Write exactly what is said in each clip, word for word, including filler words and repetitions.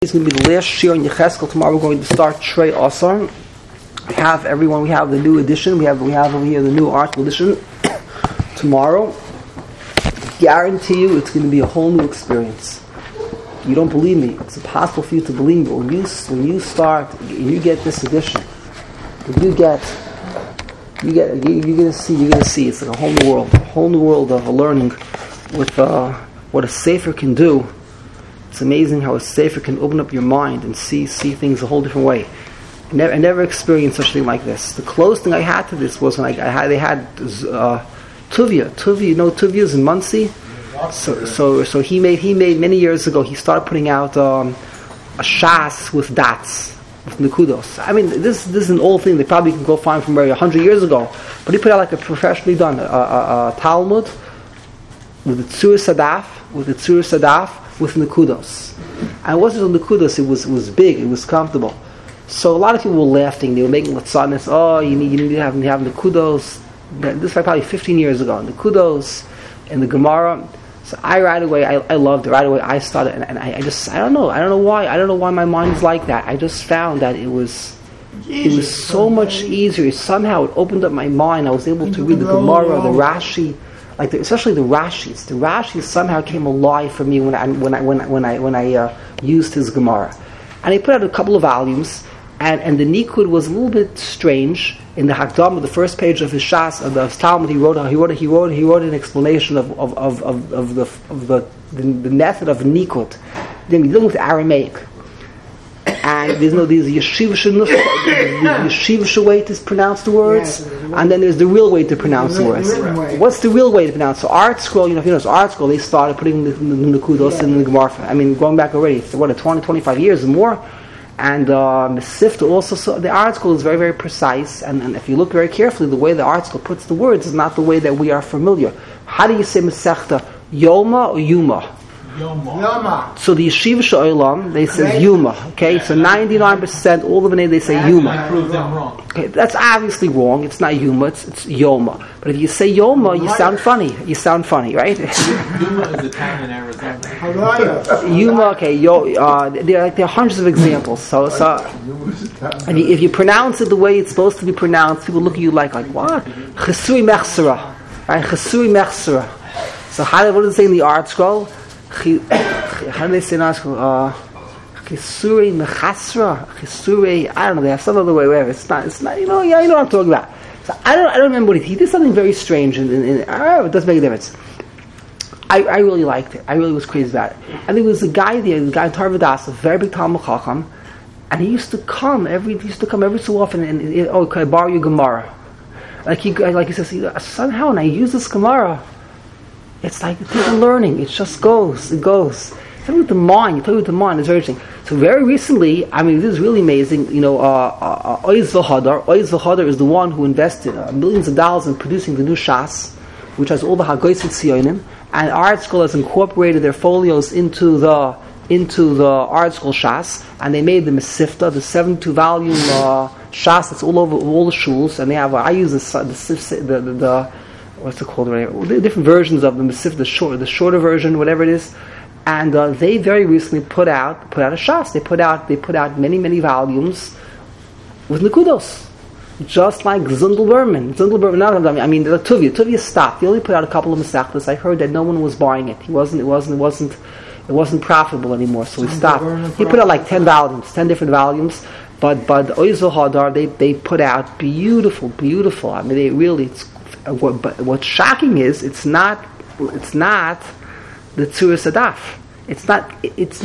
It's going to be the last shir in Yecheskel. Tomorrow we're going to start Shrei Asar. We have everyone. We have the new edition. We have we have over here the new article edition. Tomorrow, guarantee you, it's going to be a whole new experience. You don't believe me? It's impossible for you to believe me. When you when you start, you get this edition. When you get, you get, you, you're going to see. You're going to see. It's like a whole new world, a whole new world of learning with uh, what a sefer can do. It's amazing how a sefer can open up your mind and see see things a whole different way. I never, I never experienced such a thing like this. The closest thing I had to this was when I, I had they had uh, Tuvia. Tuvia, you know Tuvia's in Muncie. So so so he made he made many years ago. He started putting out um, a shas with dots with nekudos. I mean this this is an old thing. They probably can go find from a hundred years ago. But he put out like a professionally done a, a, a Talmud with the tzur sadaf with the tzur sadaf. With nekudos, and it wasn't nekudos. It was it was big. It was comfortable. So a lot of people were laughing. They were making latzanis. Oh, you need you need to have you have nekudos. This was probably fifteen years ago. Nekudos and the Gemara. So I right away I, I loved it. Right away I started, and, and I, I just I don't know I don't know why I don't know why my mind's like that. I just found that it was it was so much easier. Somehow it opened up my mind. I was able to read the Gemara, the Rashi. Like the, especially the Rashis, the Rashis somehow came alive for me when I when I when I when I, when I uh, used his Gemara, and he put out a couple of volumes, and, and the Nikud was a little bit strange. In the Hakdama, the first page of his Shas of the Talmud, he wrote he wrote he wrote he wrote an explanation of of of, of, of the of the, the the method of Nikud. Then he's dealing with Aramaic. And there's no these yeshivish the yeshivish way to pronounce the words, yes, and then there's the real way to pronounce the, the words. Way. What's the real way to pronounce? So Art Scroll, you know, if you know, Art Scroll, they started putting the, the, the kudos yeah. in the Gemara. I mean, going back already, it's what, twenty, twenty-five years or more. And um, the Sifta also, so the Art Scroll is very, very precise. And, and if you look very carefully, the way the Art Scroll puts the words is not the way that we are familiar. How do you say Masechta? Yoma or Yuma? Yoma. So the Yeshiva Sha'olam, they say Yuma. Okay, so ninety-nine percent all of the they say Yuma. I proved them wrong. Okay, that's obviously wrong. It's not Yuma, it's, it's Yoma. But if you say Yoma, you sound funny. You sound funny, right? Yuma is a town in Arizona. Yuma, okay, yo, uh, there, are, there are hundreds of examples. So, so if you, if you pronounce it the way it's supposed to be pronounced, people look at you like, like what? Chesuri Mechsera, right? Chesuri Mechsera. So how what does it say in the Art Scroll? How do they say in Art Scroll? Uh, Chisuri mechasra, chisuri. I don't know. They have some other way. Whatever. It's not. It's not. You know. Yeah. You know what I'm talking about. So I don't. I don't remember what he, he did. Something very strange, and, and, and uh, it doesn't make a difference. I, I really liked it. I really was crazy about it. And there was a guy there. The guy in Tarvadas, a very big Talmud Chacham, and he used to come every. He used to come every so often. And, and oh, can I borrow your Gemara? Like he, like he says, he, somehow, when I use this Gemara, it's like people learning. It just goes. It goes. Tell me with the mind. You tell me with the mind. It's very interesting. So very recently, I mean, this is really amazing. You know, uh, uh, Oiz V'Hadar. Oiz V'Hadar is the one who invested uh, millions of dollars in producing the new Shas, which has all the Hagoyis Tziyonim. And Art School has incorporated their folios into the into the Art School Shas, and they made the Mesifta, the seventy-two volume uh, Shas that's all over all the shuls. And they have. Uh, I use the the the, the, the what's it called? The different versions of the Mesifta, the short, the shorter version, whatever it is. And uh, they very recently put out put out a shas. They put out they put out many many volumes with nekudos, just like Zundel Berman. Zundel Berman, not I mean the Tuvia. Tuvia stopped. They only put out a couple of mesachtas. I heard that no one was buying it. He wasn't. It wasn't. It wasn't. It wasn't profitable anymore. So he stopped. He put out like ten volumes, ten different volumes. But but Oizel Hadar they they put out beautiful, beautiful. I mean they really. It's, what, but what's shocking is it's not. It's not. The Tzur Sadaf. It's not. It's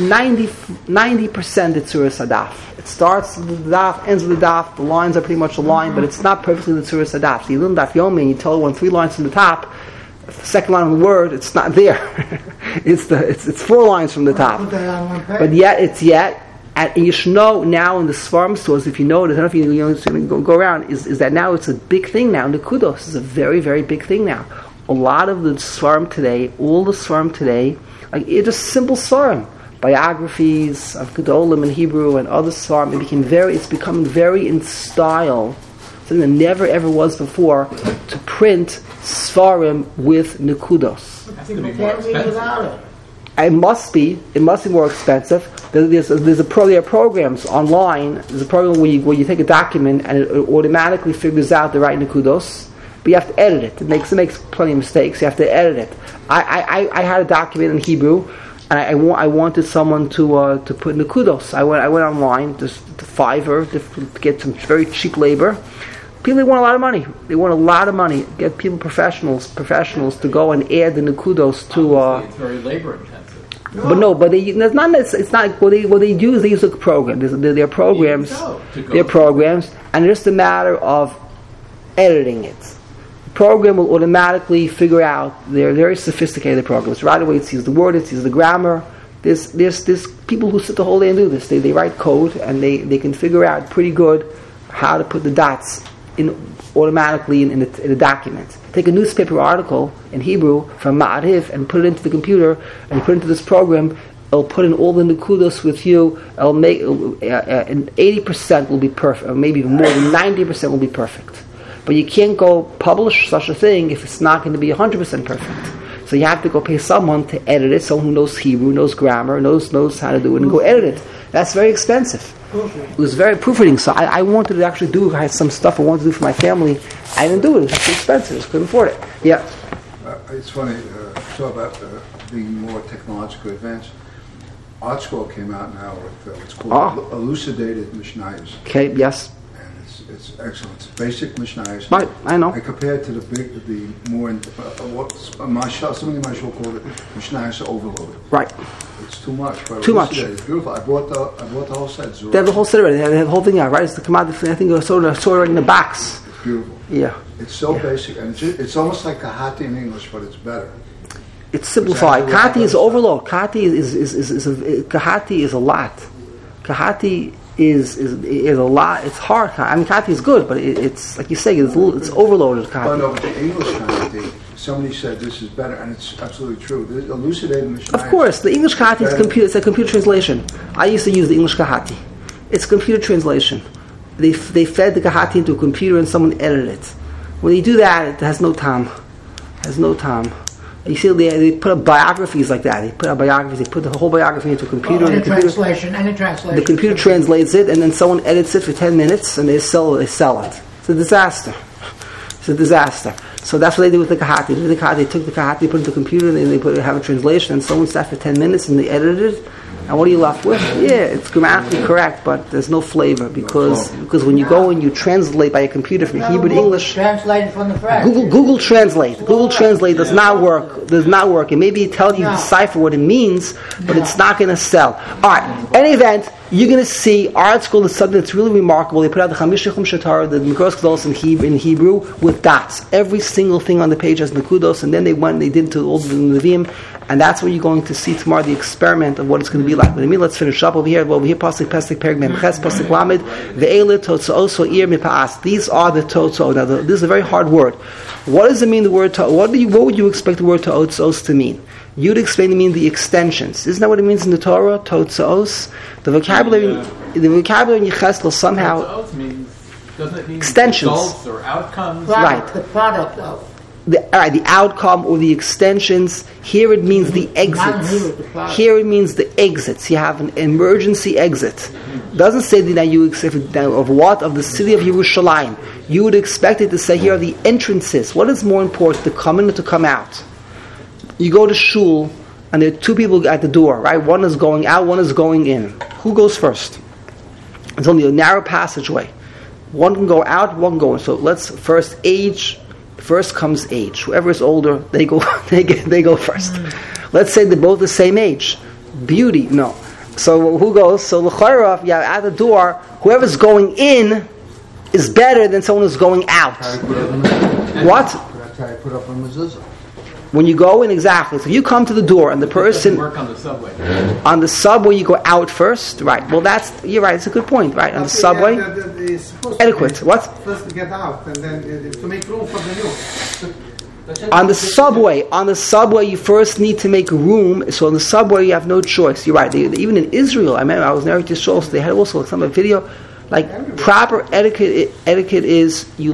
ninety percent the Tzur Sadaf. It starts with the daf, ends with the daf. The lines are pretty much aligned, but it's not perfectly the Tzur Sadaf. So you learn daf yomi, and you tell one three lines from the top. The second line of the word, it's not there. it's the. It's it's four lines from the top. But yet it's yet. And you should know now in the Svarim stores, if you know it, I don't know if you, you know, go, go around, is, is that now it's a big thing now. The Kudos is a very, very big thing now. A lot of the Svarim today, all the Svarim today, like it's just simple Svarim. Biographies of Gedolim in Hebrew and other Svarim, it became very, it's becoming very in style, something that never ever was before, to print Svarim with Nekudos. I think it would be more expensive. It must be. It must be more expensive. There's, there's a pro, there are programs online. There's a program where you, where you take a document and it automatically figures out the right nekudos, but you have to edit it. It makes it makes plenty of mistakes. You have to edit it. I I, I had a document in Hebrew, and I I, wa- I wanted someone to uh, to put nekudos. I went I went online just to Fiverr to, to get some very cheap labor. People want a lot of money. They want a lot of money. Get people professionals professionals to go and add the nekudos to. Uh, it's very labor intensive. But no, but they, it's not. It's not. What they what they do is they use a program. They're, they're programs. They're programs, and it's just a matter of editing it. The program will automatically figure out. They're very sophisticated programs. Right away, it sees the word, it sees the grammar. There's there's there's people who sit the whole day and do this. They they write code and they, they can figure out pretty good how to put the dots in automatically in, in, the, in the document. Take a newspaper article in Hebrew from Ma'ariv and put it into the computer, and you put it into this program. It'll put in all the nekudos with you. It'll make uh, uh, and eighty percent will be perfect, or maybe even more than ninety percent will be perfect. But you can't go publish such a thing if it's not going to be one hundred percent perfect. So you have to go pay someone to edit it, someone who knows Hebrew, knows grammar, knows knows how to do it, and go edit it. That's very expensive. It was very proofreading, so I, I wanted to actually do I had some stuff I wanted to do for my family. I didn't do it. It was too expensive. I couldn't afford it. Yeah. Uh, it's funny, uh, so about uh, being more technologically advanced. Art School came out now with uh, what's called oh. Elucidated Mishnayos. Okay, yes. And it's, it's excellent. It's basic Mishnayos. Right, I know. I compared to the big, the more, in, uh, what uh, my shul, somebody in my shul called it Mishnayos overloaded. Right. It's too much. But too much. It's beautiful. I bought the, I bought the whole set. Zurich. They have the whole set already. They have the whole thing out, right? It's the commodity. I think I saw it already in the box. It's beautiful. Yeah. It's so yeah. basic, and it's, it's almost like Kahati in English, but it's better. It's simplified. Kahati is overload. Kahati is is is, is, is a, Kahati is a lot. Kahati is is is a lot. It's hard. I mean, Kahati is good, but it, it's like you say, it's a little, it's overloaded. Kahati. Oh no, but the English Kahati. Somebody said this is better, and it's absolutely true. The elucidated Mishnayos. Of course, the English Kahati is computer. It's a computer translation. I used to use the English Kahati. It's computer translation. They they fed the Kahati into a computer, and someone edited it. When you do that, it has no time. It has no time. You see, they, they put up biographies like that. They put up biographies. They put the whole biography into a computer. Oh, and the computer, translation, and a translation. The computer translates it, and then someone edits it for ten minutes, and they sell they sell it. It's a disaster. It's a disaster. So that's what they did with the Kahati. They did the Kahati. They took the Kahati, put it into the computer, and then they put it, have a translation, and someone sat for ten minutes, and they edited it. And what are you left with? Yeah, it's grammatically correct, but there's no flavor because because when you go and you translate by a computer from no, Hebrew to Google English, translated from the French. Google Google Translate. Google Translate does not work. Does not work. It maybe tell you no. decipher what it means, but no. it's not going to sell. All right. Any event, you're going to see Art School is something that's really remarkable. They put out the Chamish Chum Shatar, the Mikros Kedolos in Hebrew, in Hebrew with dots. Every single thing on the page has nekudos, and then they went and they did to all the Nevi'im, and that's what you're going to see tomorrow, the experiment of what it's going to be like. But I mean, let's finish up over here. Well, over here, Pasuk Pesach Perek Mem Ches Pasuk Lamed Ve'ele Totzaos So'ir Mipa'as. These are the Totzaos. Now, the, this is a very hard word. What does it mean? The word to, what do you? What would you expect the word Totzaos to mean? You'd explain to mean the extensions. Isn't that what it means in the Torah? Totzaos. The vocabulary, yeah. the vocabulary in Yecheskel somehow Totzaos means, doesn't it mean extensions results or outcomes? Product, right. The product of. The, all right, the outcome or the extensions. Here it means the exits. Here it means the exits. You have an emergency exit. It doesn't say that you expect of what? Of the city of Yerushalayim. You would expect it to say here are the entrances. What is more important, to come in or to come out? You go to shul and there are two people at the door, right? One is going out, one is going in. Who goes first? It's only a narrow passageway. One can go out, one can go in. So let's first age. First comes age. Whoever is older, they go. They get, they go first. Mm. Let's say they're both the same age. Beauty, no. So who goes? So l'chayra, yeah, at the door, whoever's going in is better than someone who's going out. What? That's how you put up a mezuzah. When you go in, exactly. So you come to the door, and the person It doesn't work on the subway. On the subway, you go out first, right? Well, that's you're right. It's a good point, right? On the subway, Yeah, the, the, the, it's supposed adequate. To be, What? First to get out, and then uh, to make room for the new. On the subway, on the subway, you first need to make room. So on the subway, you have no choice. You're right. They, they, even in Israel, I remember I was narrating to show, so they had also some video. Like proper etiquette, etiquette is you let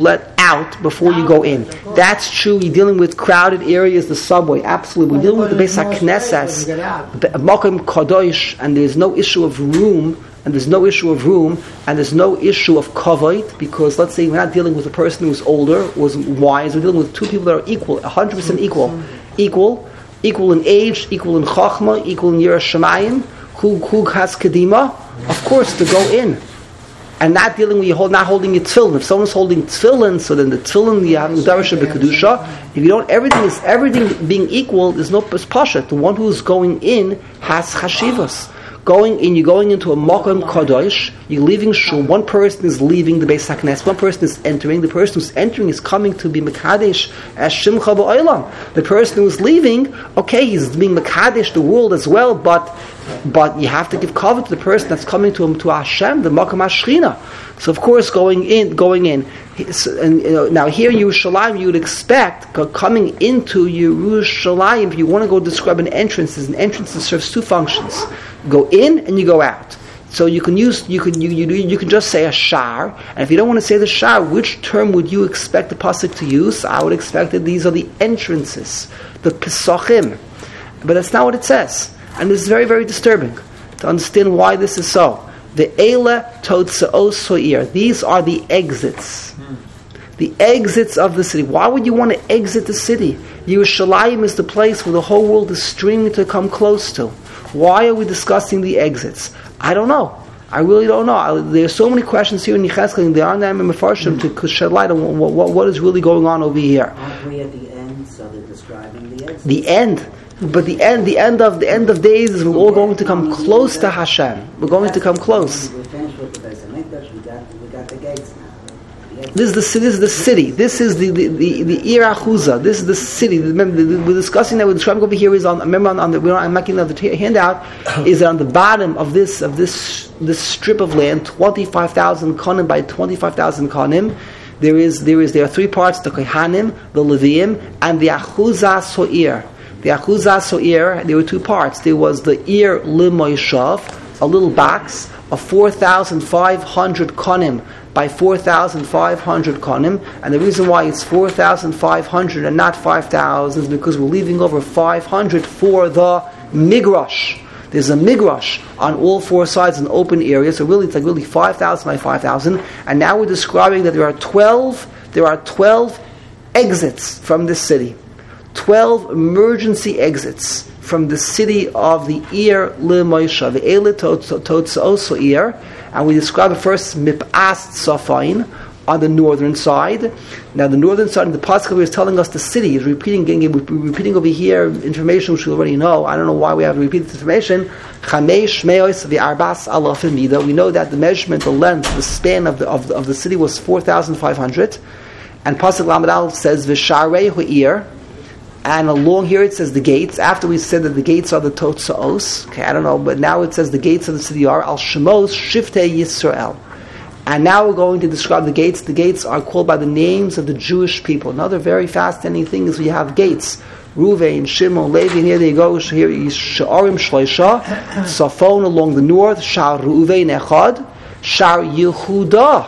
out before you go in. That's true. You're dealing with crowded areas, the subway, absolutely. We're dealing with the Beis HaKnesses, Makom Kadosh, and there's no issue of room, and there's no issue of room, and there's no issue of kavod, because let's say we're not dealing with a person who's older, was wise, we're dealing with two people that are equal, one hundred percent equal. Equal, equal in age, equal in chachma, equal in Yirah Shamayim, who, who has kedima, of course, to go in. And not dealing with you hold, not holding your tefillin. If someone's holding tefillin, so then the tefillin you have darasha b'kedusha. If you don't, everything is everything being equal. There's no pasha. The one who's going in has chashivas. Going in, you're going into a makom kadosh. You're leaving shul. One person is leaving the Beis HaKnesses. One person is entering. The person who's entering is coming to be mekadesh as shimcha ba'olam. The person who's leaving, okay, he's being mekadesh the world as well, but. But you have to give cover to the person that's coming to him, to Hashem, the Makom HaShechina. So of course, going in, going in. And, you know, now here in Yerushalayim, you would expect coming into Yerushalayim. If you want to go describe an entrance, an entrance that serves two functions: go in and you go out. So you can use, you can you you, you can just say a shar. And if you don't want to say the shar, which term would you expect the pasuk to use? I would expect that these are the entrances, the pesachim. But that's not what it says. And this is very, very disturbing to understand why this is so. The Eila Totzeos So'ir. These are the exits. Hmm. The exits of the city. Why would you want to exit the city? Yerushalayim is the place where the whole world is streaming to come close to. Why are we discussing the exits? I don't know. I really don't know. I, there are so many questions here in Yechezkel, and there are not Mefarshim to shed light on what, what, what is really going on over here. Aren't we at the end, so they're describing the exits? The end. But the end, the end of the end of days is we're all going to come close to Hashem. We're going to come close. We're finished with the Beis Hamikdash. We got we got the gates now. This is the this is the city. This is the the the, the Ir Achuza. This is the city. Remember, the, we're discussing that. We're describing over here is on. Remember on, on the. We're not, I'm making the t- handout. Is that on the bottom of this of this this strip of land, twenty five thousand konim by twenty five thousand konim. There is there is there are three parts: the Kohanim, the Leviim, and the Achuza So'ir. The Achuzah So'ir, there were two parts. There was the Ir L'Moishav, a little box of four thousand five hundred konim by four thousand five hundred konim. And the reason why it's four thousand five hundred and not five thousand is because we're leaving over five hundred for the Migrash. There's a Migrash on all four sides, an open area. So really, it's like really five thousand by five thousand. And now we're describing that there are twelve, there are twelve exits from this city. twelve emergency exits from the city of the Ir L'Moisha, the Eila Totzeos So'ir, and we describe it first Mip'as Safain on the northern side. Now the northern side, the pasuk is telling us the city is repeating, repeating over here information which we already know. I don't know why we have to repeat this information. Chamesh Meos v'Arbas Alafim Mida. We know that the measurement, the length, the span of the of the, of the city was four thousand five hundred, and pasuk Lamed Aleph says V'Sharei Ha'ir. And along here it says the gates. After we said that the gates are the Totzeos, okay, I don't know, but now it says the gates of the city are Al Shemos Shiftei Yisrael. And now we're going to describe the gates. The gates are called by the names of the Jewish people. Another very fascinating thing is we have gates. Ruvain, Shimon, Levi, and here they go. Here is Sha'arim Shloisha, Safon along the north, Shar Ruvain Echad, Shar Yehuda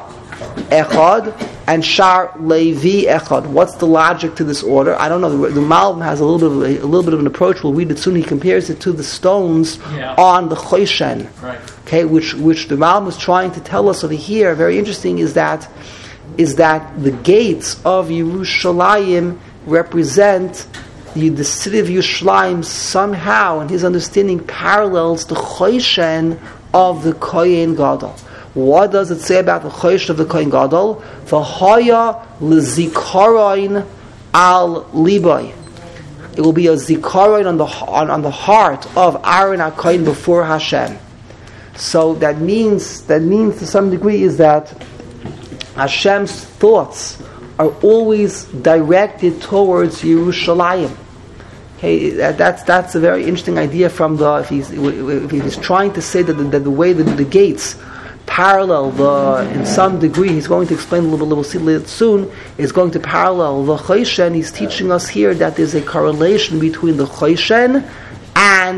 Echad, and Shar Levi Echad. What's the logic to this order? I don't know. The, the Malbim has a little bit of a, a little bit of an approach. We'll read it soon. He compares it to the stones yeah. on the Choshen. Right. Okay, which which the Malbim is trying to tell us over here. Very interesting is that is that the gates of Yerushalayim represent the, the city of Yerushalayim somehow, in his understanding, parallels the Choshen of the Kohen Gadol. What does it say about the Chosh of the Kohen Gadol? V'haya l'zikaron al libay. It will be a zikaron on the on, on the heart of Aaron HaKohen before Hashem. So that means that means to some degree is that Hashem's thoughts are always directed towards Yerushalayim. Okay, that, that's that's a very interesting idea from the if he's if he's trying to say that the, that the way that the gates parallel the, in some degree, he's going to explain a little bit, we'll see it soon, is going to parallel the Choshen. He's teaching us here that there's a correlation between the Choshen and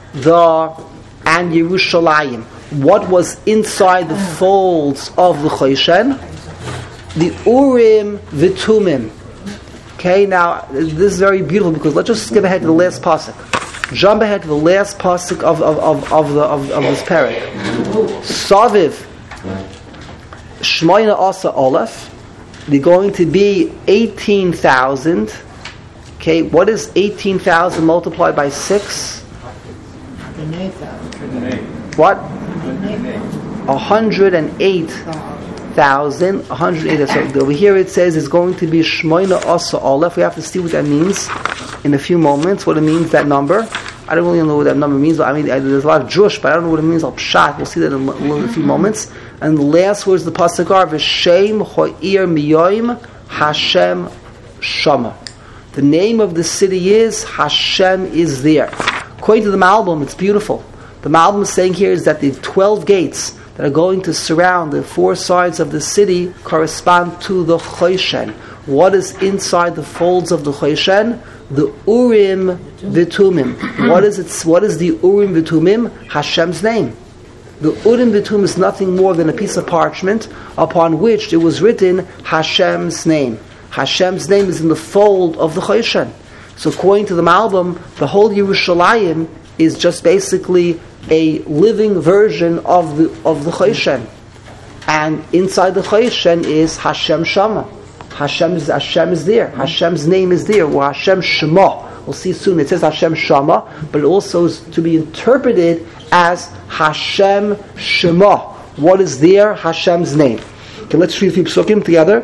the and Yerushalayim. What was inside the folds of the Choshen? the Urim V'Tumim. Okay, now this is very beautiful because let's just skip ahead to the last pasuk. Jump ahead to the last pasuk of of of of, the, of, of this parak. Saviv Shmoina Asa Aleph. They're going to be eighteen thousand. Okay, what is eighteen thousand multiplied by six? What? one hundred eight thousand. one hundred eight. So over here it says it's going to be Shmoina Asa Aleph. We have to see what that means in a few moments. What it means, that number. I don't really know what that number means. But I mean, there's a lot of Jewish, but I don't know what it means. Al Pshat. We'll see that in a, in a few moments. And the last words of the pasuk are V'Shem Ho'ir Miyoim Hashem Shama. The name of the city is Hashem is there. According to the Malbim, it's beautiful. The Malbim is saying here is that the twelve gates that are going to surround the four sides of the city correspond to the Choshen. What is inside the folds of the Choshen? The Urim V'Tumim. What is it? What is the Urim V'Tumim? Hashem's name. The Urim V'Tumim is nothing more than a piece of parchment upon which it was written Hashem's name. Hashem's name is in the fold of the Choshen. So according to the Malbim, the whole Yerushalayim is just basically a living version of the of the Choshen. And inside the Choshen is Hashem Shama. Hashem is, Hashem is there. Hashem's name is there. Well, Hashem Shema. We'll see soon. It says Hashem Shama, but it also is to be interpreted as Hashem Shema. What is there? Hashem's name. Okay, let's read a few psukim together.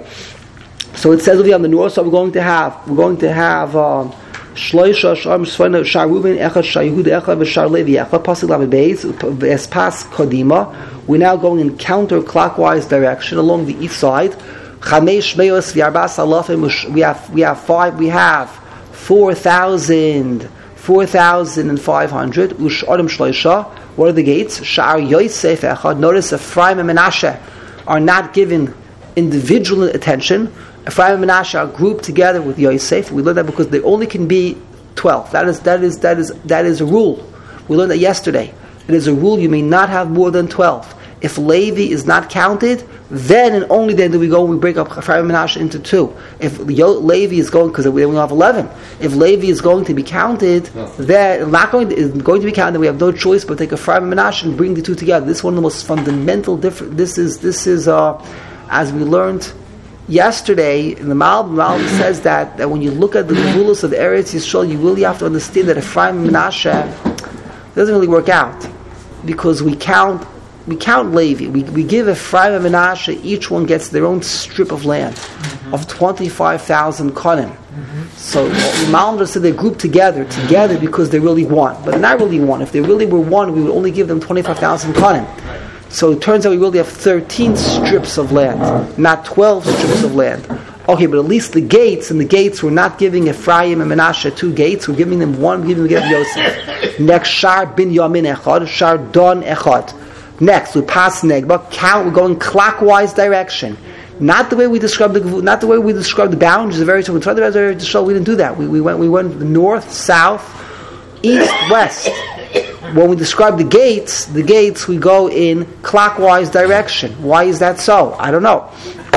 So it says over here on the north side, we're going to have we're going to have um, Shloisha Shar Misfana Shar Ruben Echad Shar Yehuda Echad V'Shar Levi Echad Pasuk Lamed Beis Espas Kodima. We're now going in counterclockwise direction along the east side. Chamesh Meos V'Arbas Alafim. We have we have five. We have four thousand. Four thousand and five hundred. Ush Adam Shloisha. What are the gates? Shar Yosef Echad. Notice Ephraim and Menashe are not given individual attention. Ephraim and Menashe are grouped together with Yosef. We learned that because they only can be twelve. That is that is that is that is a rule. We learned that yesterday. It is a rule. You may not have more than twelve. If Levi is not counted, then and only then do we go and we break up Ephraim and Menashe into two. If Levi is going, because we only have eleven. If Levi is going to be counted, then not going to, is going to be counted. We have no choice but take Ephraim and Menashe and bring the two together. This is one of the most fundamental different. This is this is uh, as we learned yesterday in the Malbim. Malbim says that, that when you look at the rules of the Eretz Yisrael, you really have to understand that Ephraim and Menashe doesn't really work out because we count. We count Levi. We, we give Ephraim and Menashe, each one gets their own strip of land mm-hmm. of twenty-five thousand konim. Mm-hmm. So the Malbim just said they're grouped together, together because they're really one. But they're not really one. If they really were one, we would only give them twenty-five thousand konim. So it turns out we really have thirteen strips of land, not twelve strips of land. Okay, but at least the gates, and the gates, we're not giving Ephraim and Menashe two gates, we're giving them one, we're giving them Yosef. Next, Shar bin Yamin Echad, Shar Don Echad. Next, we pass Negba, count, we're going clockwise direction. Not the way we described the not the way we described the boundaries of very we tried to show we didn't do that. We, we went we went north, south, east, west. When we describe the gates, the gates we go in clockwise direction. Why is that so? I don't know.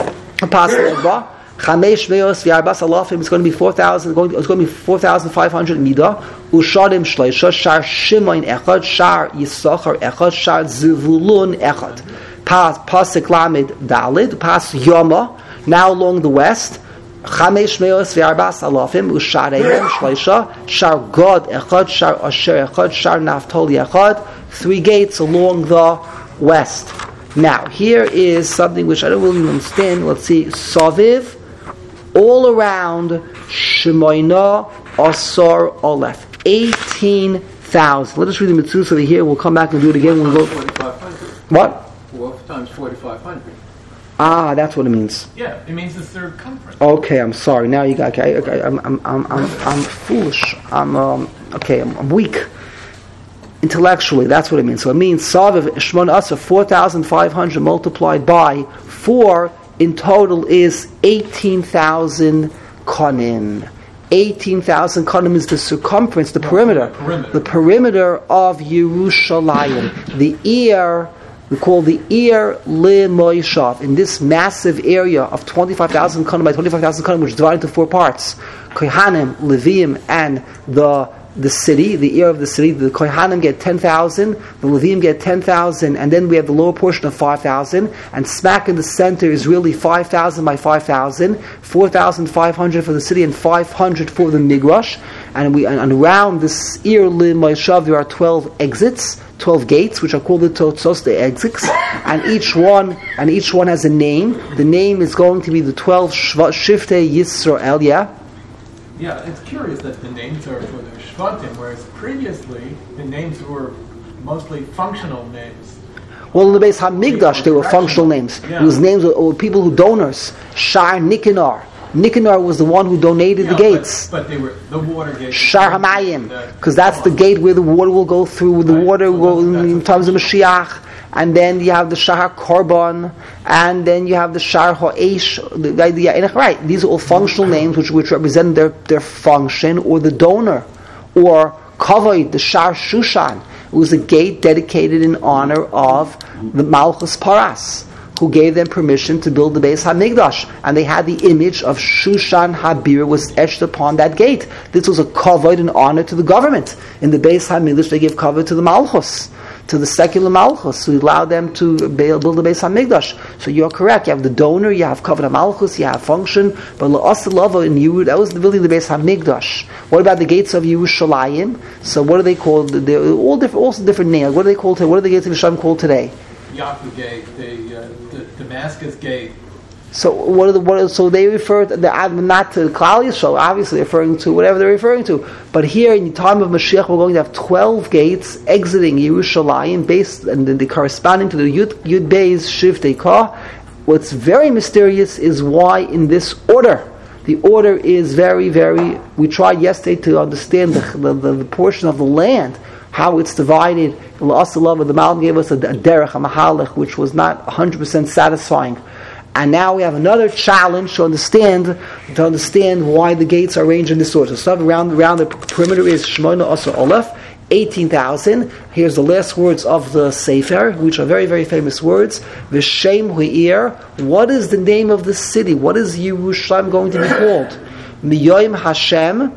Pass Negba. Chamesh Meos V'Arbas Alafim. It's going to be four thousand. It's going to be four thousand five hundred midah. Ushadim Shleisha. Shar Shimon Echad. Shar Yisachar Echad. Shar Zivulun Echad. Pas Pasik Lamed Dalid. Pas Yoma. Now along the west. Chamesh Meos V'Arbas Alafim. Ushadim Shleisha. Shar God Echad. Shar Asher Echad. Shar Naftali Echad. Three gates along the west. Now here is something which I don't really understand. Let's see. Saviv. All around Shemoina Asar Aleph. eighteen thousand. Let us read the Mitzvah over here. We'll come back and do it again. We'll go. forty-five hundred. What? four times forty-five hundred. Ah, that's what it means. Yeah, it means the third conference. Okay, I'm sorry. Now you got. Okay, okay I'm, I'm, I'm, I'm, I'm foolish. I'm, um, okay, I'm, I'm weak. Intellectually, that's what it means. So it means Saviv Shemon Asar, four thousand five hundred multiplied by four. In total is eighteen thousand konim. eighteen thousand konim is the circumference, the perimeter, perimeter, the perimeter of Yerushalayim. The ear we call the Ir Le Moishav, in this massive area of twenty-five thousand konim by twenty-five thousand konim, which is divided into four parts, Kohanim, Leviim, and the the city, the ear of the city. The Kohanim get ten thousand, the Leviim get ten thousand, and then we have the lower portion of five thousand, and smack in the center is really five thousand by five thousand, four thousand five hundred for the city, and five hundred for the Migrash. And we and around this Ir Li Moishav there are twelve exits, twelve gates, which are called the Totzos, the exits, and each one and each one has a name. The name is going to be the twelve Shiftei Yisrael, yeah? Yeah, it's curious that the names are for the Shvatim, whereas previously the names were mostly functional names. Well, in the base Hamikdash, they were functional names. Yeah. It was names of, of people who donors. Shar Nicanor. Nicanor was the one who donated Yeah, the gates. But, but they were the water gates. Shar Hamayim, because that's the gate where the water will go through. The Right. water will go So in, that's in times of Mashiach. And then you have the Shahar Korban, and then you have the Shar Ha'esh, the idea, right? These are all functional names which, which represent their, their function, or the donor, or Kavod, the Shar Shushan. It was a gate dedicated in honor of the Malchus Paras, who gave them permission to build the Beis HaMikdash, and they had the image of Shushan Habir was etched upon that gate. This was a kavod in honor to the government. In the Beis HaMikdash, they gave kavod to the Malchus, to the secular Malchus, who allowed them to build the Beis HaMikdash. So you're correct. You have the donor, you have kavod Malchus, you have function, but La'as Lava in Yerushalayim, that was the building of the Beis HaMikdash. What about the gates of Yerushalayim? So what are they called? They're all different, also different names. What are they called today? What are the gates of Yerushalayim called today? Yaakov Gate, the, uh, the Damascus Gate. So what are the what are, so they refer to the not to Klal Yisrael, obviously referring to whatever they're referring to. But here in the time of Mashiach, we're going to have twelve gates exiting Yerushalayim, based and then the corresponding to the Yud Yud Beis Shiftei Ka. What's very mysterious is why in this order. The order is very, very. We tried yesterday to understand the the, the, the portion of the land, how it's divided. The Malm gave us a, a derech, a mahalach, which was not one hundred percent satisfying. And now we have another challenge to understand to understand why the gates are arranged in this order. So around, around the perimeter is Shemona Asa Olaf, eighteen thousand. Here's the last words of the Sefer, which are very, very famous words. V'shem Hu'ir. What is the name of the city? What is Yerushalayim going to be called? Miyoim Hashem.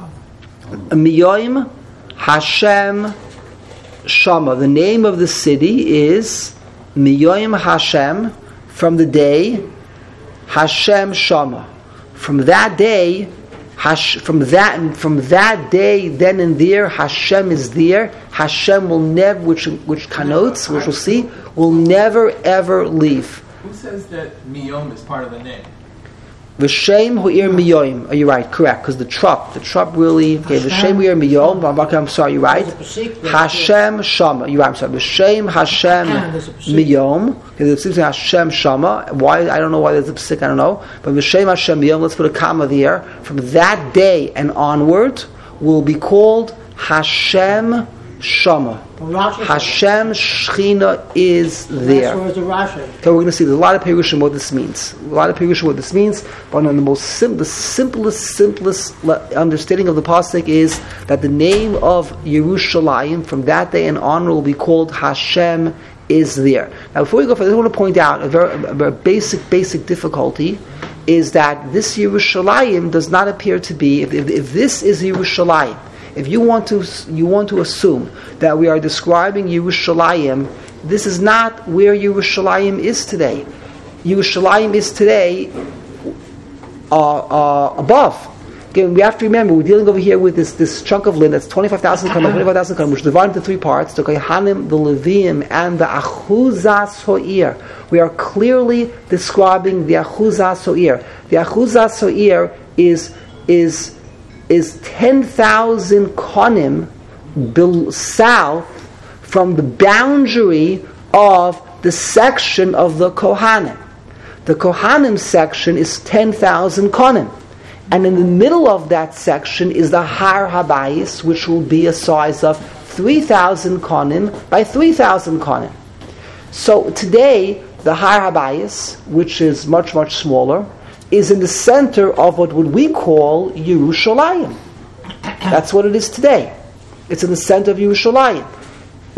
Miyoim Hashem Shama. The name of the city is Miyoim Hashem, from the day Hashem Shama. From that day, Hash, from that from that day, then and there, Hashem is there. Hashem will never, which which connotes, which we'll see, will never ever leave. Who says that Miyom is part of the name? V'shem hu'ir miyoim. Are you right? Correct. Because the trup, the trup really. Okay. V'shem hu'ir miyom. I'm sorry. You're right. Hashem Shama. You're right. I'm sorry. V'shem Hashem miyom. Okay. There's a Hashem Shama. Why? I don't know why there's a psik. I don't know. But V'shem Hashem miyom. Let's put a comma there. From that day and onward, will be called Hashem Shama. Hashem Shechina is there. That's the Rashi. So we're going to see there's a lot of perushim what this means. A lot of perushim what this means. But on the most sim- the simplest, simplest le- understanding of the pasuk is that the name of Yerushalayim from that day and on will be called Hashem is there. Now, before we go further, I want to point out a very, a very basic, basic difficulty is that this Yerushalayim does not appear to be. If, if, if this is Yerushalayim. If you want to, you want to assume that we are describing Yerushalayim, this is not where Yerushalayim is today. Yerushalayim is today uh, uh, above. Again, we have to remember we're dealing over here with this, this chunk of land that's twenty-five thousand kalim, twenty-five thousand kalim, which is divided into three parts: the Kohanim, the Leviim, and the Achuzas Ho'ir. We are clearly describing the Achuzas Ho'ir. The Achuzas Ho'ir is is. is ten thousand konim bil- south from the boundary of the section of the Kohanim. The Kohanim section is ten thousand konim. And in the middle of that section is the Har Habayis, which will be a size of three thousand konim by three thousand konim. So today, the Har Habayis, which is much, much smaller, is in the center of what would we call Yerushalayim. That's what it is today. It's in the center of Yerushalayim.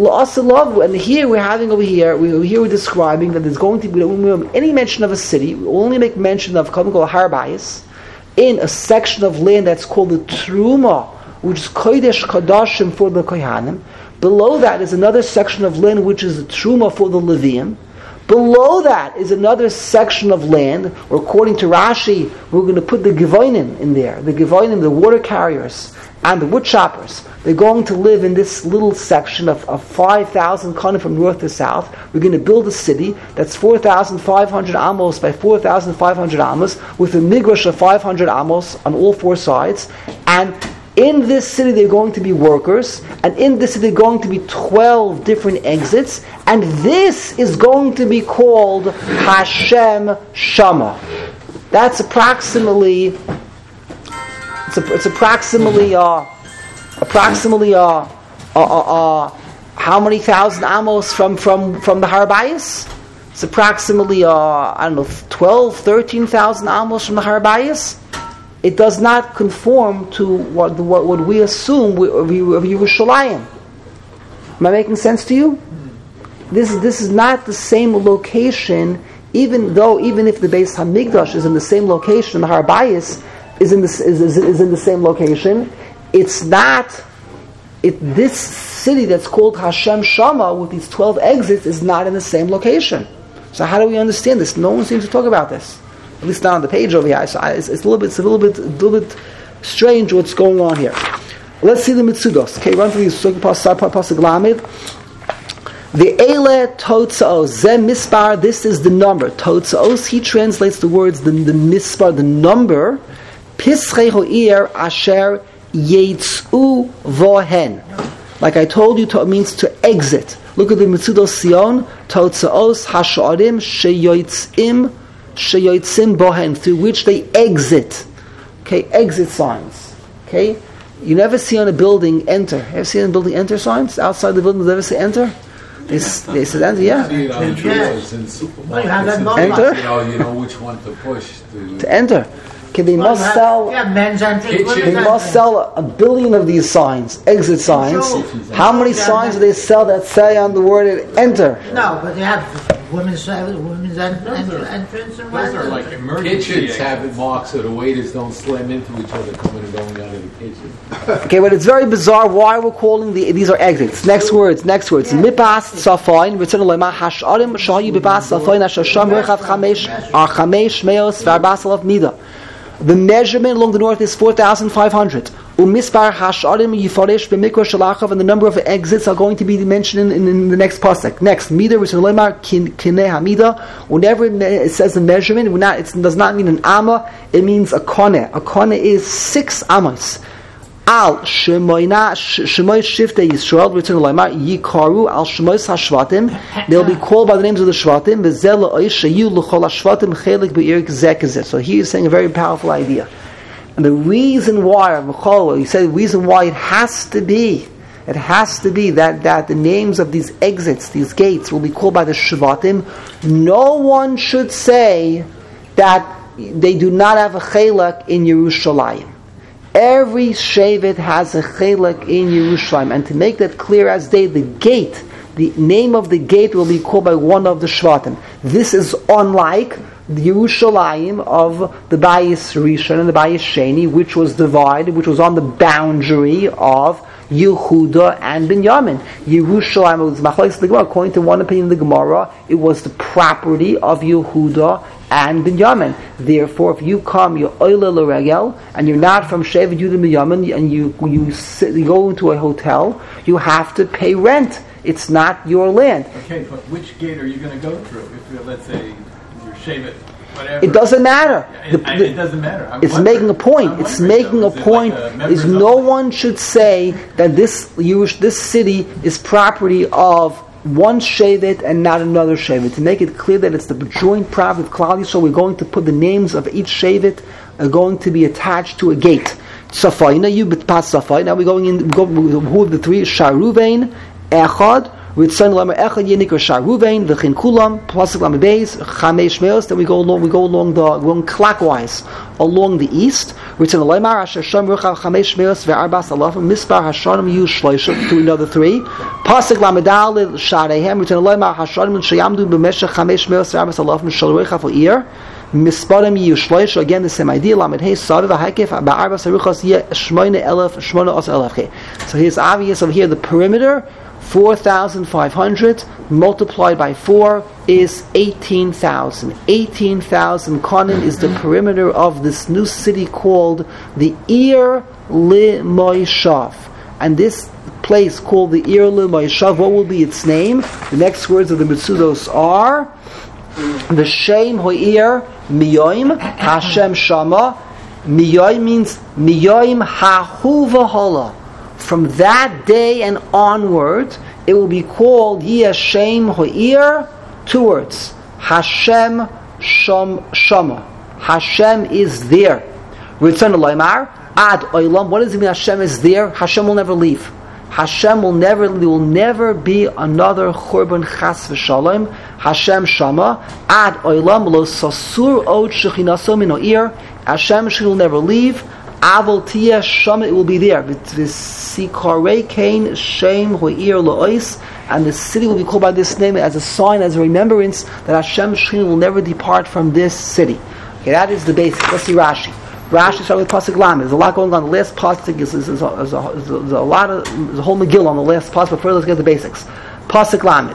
la'asilov, and here we're having over here, we here we're describing that there's going to be, when we have any mention of a city, we only make mention of something called Har Bayis, in a section of land that's called the Truma, which is Kodesh Kadashim for the Kohanim. Below that is another section of land which is the Truma for the Levium. Below that is another section of land, or according to Rashi, we're going to put the Gevonim in there. The Gevonim, the water carriers, and the wood choppers. They're going to live in this little section of, of five thousand kanim from north to south. We're going to build a city that's four thousand five hundred amos by four thousand five hundred amos, with a migrash of five hundred amos on all four sides. And in this city they're going to be workers, and in this city they're going to be twelve different exits, and this is going to be called Hashem Shama. That's approximately it's, a, it's approximately uh, approximately uh, uh, uh, uh, how many thousand amos from, from, from the Har Bayis? It's approximately uh, I don't know twelve, thirteen thousand amos from the Har Bayis. It does not conform to what what, what we assume of Yerushalayim. Am I making sense to you? This is this is not the same location, even though even if the Beis Hamikdash is in the same location, the Har Bayis is in the is, is, is in the same location. It's not. It this city that's called Hashem Shama with these twelve exits is not in the same location. So how do we understand this? No one seems to talk about this. At least not on the page over here. So it's, it's a little bit, it's a little bit, a little bit strange what's going on here. Let's see the Mitzudos. Okay, run through these. Pasuk Lamed. The Eile Totzaos Zem Mispar. This is the number. Totzaos. He translates the words the the Mispar, the number. Pischei Ho'ir Asher Yetzu Vohen. Like I told you, it means to exit. Look at the Mitzudos Sion. Totzaos Hasharim Sheyotzim. Sheyotzim bohen, through which they exit. Okay, exit signs. Okay, you never see on a building enter. Ever see on a building enter signs outside the building? Never see enter. They they say enter, yeah. See it on the doors in supermarkets. Enter. You know, you know which one to push to, to enter. Okay, they must have, sell. Yeah, men's entrance. They must sell a, a billion of these signs, exit signs. How many signs do they sell that say on the word enter? No, but they have women's women's en- en- entrance and Those are like emergency kitchens have it marked so the waiters don't slam into each other coming and going out of the kitchen. Okay, but it's very bizarre why we're calling the, these are exits. Next words, next words. Mipas Safain, return lema hasharim shayu bipas Safain ashasham rechav chamesh ar chamesh meos v'arbas alav mida. The measurement along the north is four thousand five hundred. Umispar hasharim yifaresh b'mikra shalachav, and the number of exits are going to be mentioned in, in, in the next pasuk. Next, mida return lema kineh hamida. Whenever it says the measurement, it, not, it does not mean an amma. It means a koneh. A koneh is six amos. Al shemoyna shemoy shiftei Yisrael return lema yikaru al shemoy hashvatim. They'll be called by the names of the shvatim. Bezel oish shayu l'chol hashvatim chelik be'ir gezekazet. So he is saying a very powerful idea, and the reason why he said the reason why it has to be, it has to be that that the names of these exits, these gates, will be called by the shvatim. No one should say that they do not have a chelak in Yerushalayim. Every shevet has a chelak in Yerushalayim, and to make that clear as day, the gate, the name of the gate will be called by one of the shvatim. This is unlike the Yerushalayim of the Bayis Rishon and the Bayis Sheni, which was divided, which was on the boundary of Yehuda and Binyamin. Yerushalayim was machlokes the Gemara. According to one opinion of the Gemara, it was the property of Yehuda and Binyamin. Therefore, if you come, you're oile l'regel, and you're not from Shevet Yehuda Binyamin, and you you, sit, you go into a hotel, you have to pay rent. It's not your land. Okay, but which gate are you going to go through? If you're, let's say, you're Shevet, whatever. It doesn't matter. Yeah, it, the, I, the, it doesn't matter. I'm it's making a point. It's making though, a point. Like is no one should say that this this city is property of one shevet and not another shevet. To make it clear that it's the joint property of Klal Yisrael, we're going to put the names of each shevet are going to be attached to a gate. Safai, now you pass Safai. Now we're going in. Go, who are the three? Sharuvain, Echad, Ritzon Lamer Echad Yenik or Shar Ruvain, V'chin Kulam, Pasuk Lamer Beis, Chamesh Meos. Then we go along, we go along the going clockwise along the east. Ritzon Lamer Asher Sham Rucha Chamesh Meos ve'Arbas Alafim Mispar Hashanim Yu Shloisha. Do another three. Pasuk Lamer Dalil Sharehem. Ritzon Lamer Hashanim Sheyamdu b'Meshach Chamesh Meos ve'Arbas Alafim Shalrecha Fo'ir. Misparim Yushloish, again the same idea. Lamed Hey Saviv Hakef Ba'arba Saruchas Ye Shmoine Elef Shmona Os Elef. So here's obvious over here. The perimeter four thousand five hundred multiplied by four is eighteen thousand. Eighteen thousand konim is the perimeter of this new city called the Ir L'Moishav, and this place called the Ir L'Moishav. What will be its name? The next words of the Mitzudos are the Shem Ho'ir Miyoim Hashem Shama. Miyoim means Miyoim Hahu V'Hola. From that day and onward, it will be called Yeshem Ho'ir. Two words: Hashem Sham Shama. Hashem is there. Ritzon Laimar Ad Olam. What does it mean? Hashem is there. Hashem will never leave. Hashem will never, there will never be another Churban Chas v'Shalom. Hashem Shama Ad Olam Lo Sasur Od Shechinaso Min Oir. Hashem will never leave. Aval Tia Shama, it will be there. V'Sikarei Kain Shem Ho'ir Lo'ois, and the city will be called by this name as a sign, as a remembrance that Hashem Shechina will never depart from this city. Okay, that is the basic. Let's see Rashi. Rashi starts with Pasuk Lamed. There's a lot going on. The last Pasuk is, is, is, a, is, a, is, a, is a lot of, there's a whole Megillah on the last Pasuk, but first let's get the basics. Pasuk Lamed.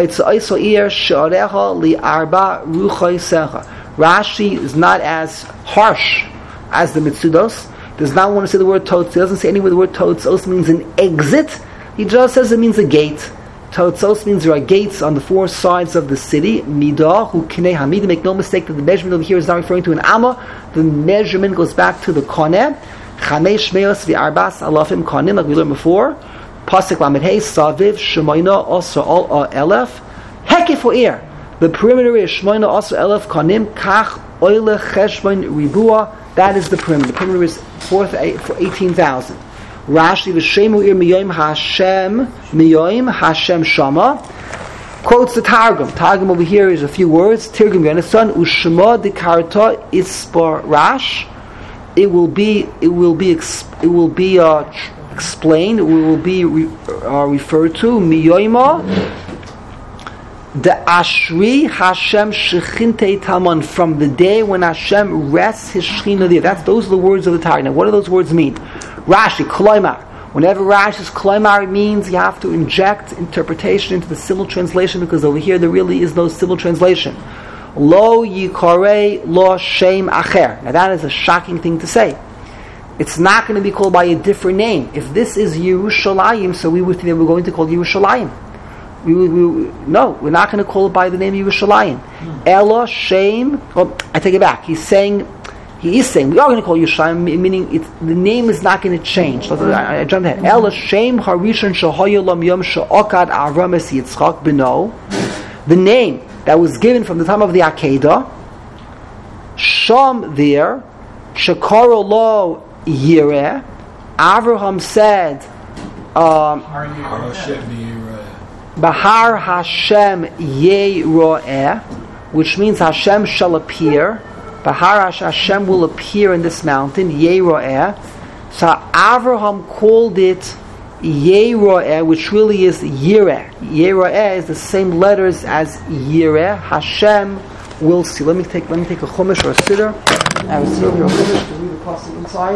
Rashi is not as harsh as the Mitzudos. Does not want to say the word Totz. He doesn't say anywhere the word Totzos means an exit. He just says it means a gate. Totzos means there are gates on the four sides of the city. Midah, who kinei hamid. Make no mistake that the measurement over here is not referring to an amma. The measurement goes back to the koneh. Chamesh meos v'arbas alafim konim, like we learned before. Pasuk lamed hey saviv shemoina osra al elef hekif o'ir. The perimeter is shemoina osra elef konim kach oile cheshbon ribua. That is the perimeter. The perimeter is four for eighteen thousand. Rashi v'shemu ir miyoim Hashem miyoim Hashem Shama quotes the Targum. Targum over here is a few words. Tirgum Yonasan u'shema dikarta ispar rash. It will be it will be it will be uh, explained. It will be re, uh, referred to miyoima the Ashri Hashem Shechinte Taman, from the day when Hashem rests His Shechina there. That's those are the words of the Targum. Now, what do those words mean? Rashi, Kloimar. Whenever Rashi says Kloimar, it means you have to inject interpretation into the civil translation, because over here there really is no civil translation. Lo Yikorei Lo Shem Acher. Now that is a shocking thing to say. It's not going to be called by a different name. If this is Yerushalayim, so we would think that we're going to call Yerushalayim. We, we, we, no, we're not going to call it by the name Yerushalayim. Hmm. Ella Shem. Well, I take it back. He's saying, he is saying, we are going to call Yerushalayim, meaning it's, the name is not going to change. So I, I jumped ahead. Ella Shem Harishon Shahoyalam Yom Sha'okad Avram Es Yitzchak Beno. The name that was given from the time of the Akedah. Sham there. Shakaro Lo Yireh. Avraham said, um, Bahar Hashem Yeroeh, which means Hashem shall appear. Bahar Hashem will appear in this mountain, Yeroeh. So Avraham called it Yeroeh, which really is Yireh. Yeroeh is the same letters as Yireh. Hashem will see. Let me take let me take a chumash or a siddur. I have a siddur or a chumash to read the passage inside.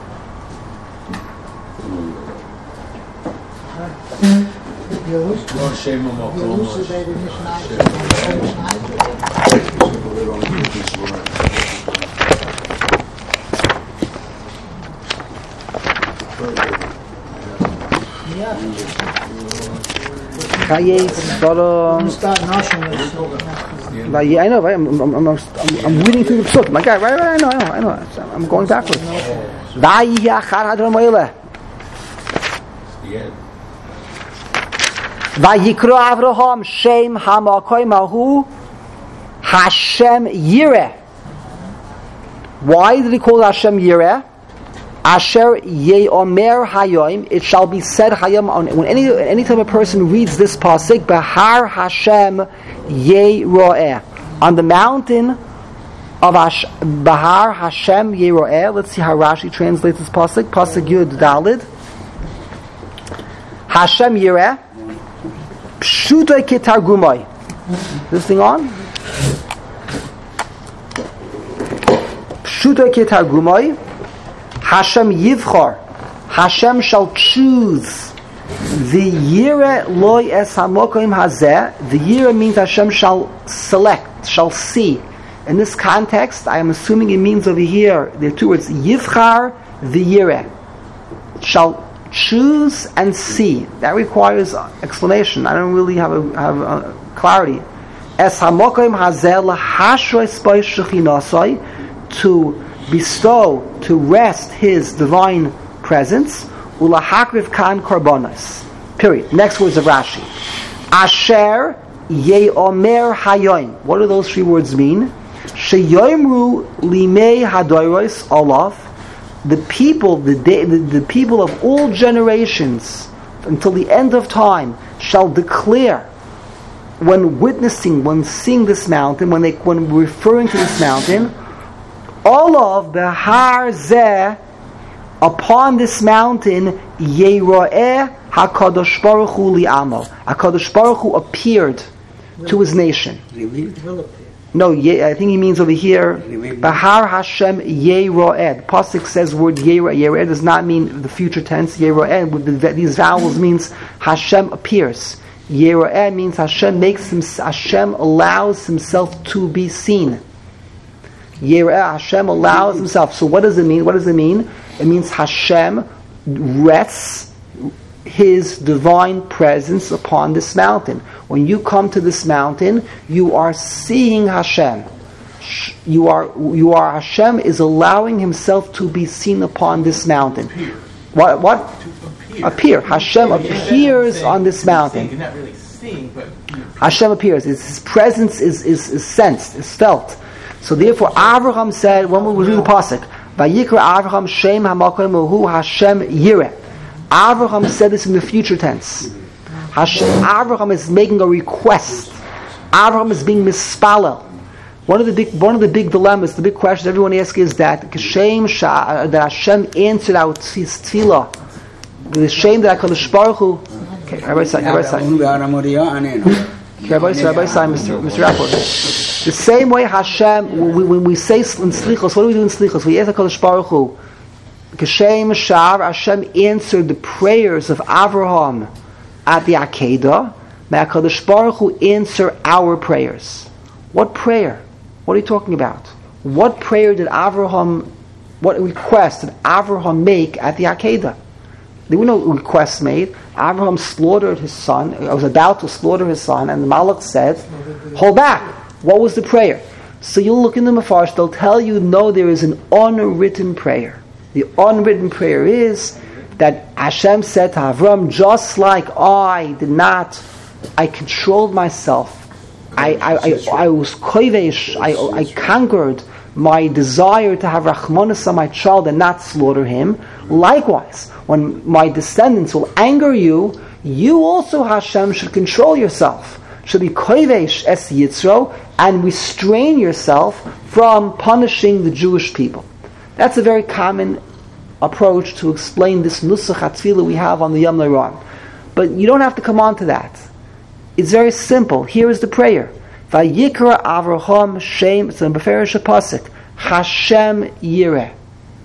Lo Shem Makom. I know, right? I'm, I'm, I'm, I'm, I'm reading through the psuk. My God, right, right, I know, I know, I know. I'm going backwards. Vayikro Avraham Shem Hamakoy Mahu Hashem Yireh. Why did he call it Hashem Yireh? Asher yeomer hayom, it shall be said hayom on when any any time a person reads this pasuk, Bahar Hashem yeroeh, on the mountain of Ash, Bahar Hashem yeroeh. Let's see how Rashi translates this pasuk. Pasuk Yud Dalid. Hashem yireh, pshuta ketargumai. This thing on? Pshuta ketargumai. Hashem yivchar, Hashem shall choose. The yireh loy es hamokim hazeh. The yireh means Hashem shall select, shall see. In this context, I am assuming it means over here, there are two words, yivchar, the yireh. Shall choose and see. That requires explanation. I don't really have a, have a clarity. Es hamokim hazeh lahashros by shechinasai, to bestow, to rest His divine presence, ulahakriv kan karbonos. Period. Next words of Rashi. Asher yeomer hayoim. What do those three words mean? Sheyoimru limei hadoros olav. The people, the, day, the the people of all generations, until the end of time, shall declare, when witnessing, when seeing this mountain, when they, when referring to this mountain, all of the har zeh, upon this mountain, yeroeh hakadosh baruch hu li'amo. Hakadosh baruch hu appeared to His nation. No, ye, I think he means over here, Bahar Hashem yeroeh. The pasuk says word yeroeh. Yeroeh does not mean the future tense. Yeroeh, with the, these vowels means Hashem appears. Yeroeh means Hashem makes him, Hashem allows Himself to be seen. Yireh, Hashem allows Himself. So what does it mean? What does it mean? It means Hashem rests His divine presence upon this mountain. When you come to this mountain, you are seeing Hashem. You are, you are Hashem is allowing Himself to be seen upon this mountain. Appear. What? What? To appear. Appear. Hashem appears saying, on this mountain. You're not really seeing, but Hashem appears. It's, His presence is, is, is sensed, is felt. So therefore, Avraham said, when we read the pasuk, Vayikra Avraham Shem Hamakom Hu Hashem Yireh. Avraham said this in the future tense. Hashem, Avraham is making a request. Avraham is being mispalel. One of the big, one of the big dilemmas, the big questions everyone asks is that Kashem that Hashem answered our tefillah. The shame that Hakadosh Baruch Hu. Okay, Rabbi Sai, Rabbi Sai. Rabbi Sai, Rabbi Sai, Mister Mister Rapport. The same way Hashem, when we say in Slichos, what do we do in Slichos? We ask HaKadosh Baruch Hu, Kashem Shav, Hashem answered the prayers of Avraham at the Akedah. May HaKadosh Baruch Hu answer our prayers. What prayer? What are you talking about? What prayer did Avraham, what request did Avraham make at the Akedah? There were no requests made. Avraham slaughtered his son, was about to slaughter his son, and the Malach said, hold back. What was the prayer? So you'll look in the Mefarsh, they'll tell you, no, there is an unwritten prayer. The unwritten prayer is that Hashem said to Avram, just like I did not, I controlled myself. I, I, I, I was kovesh, I, I conquered my desire to have Rachmanis on my child and not slaughter him. Likewise, when my descendants will anger you, you also, Hashem, should control yourself. Should be kovesh es yitzro, and restrain yourself from punishing the Jewish people. That's a very common approach to explain this nusach hatfilah we have on the Yom Leiron. But you don't have to come on to that. It's very simple. Here is the prayer. Vayikra Avraham Shem, it's in Beferish Pasuk, Hashem Yireh.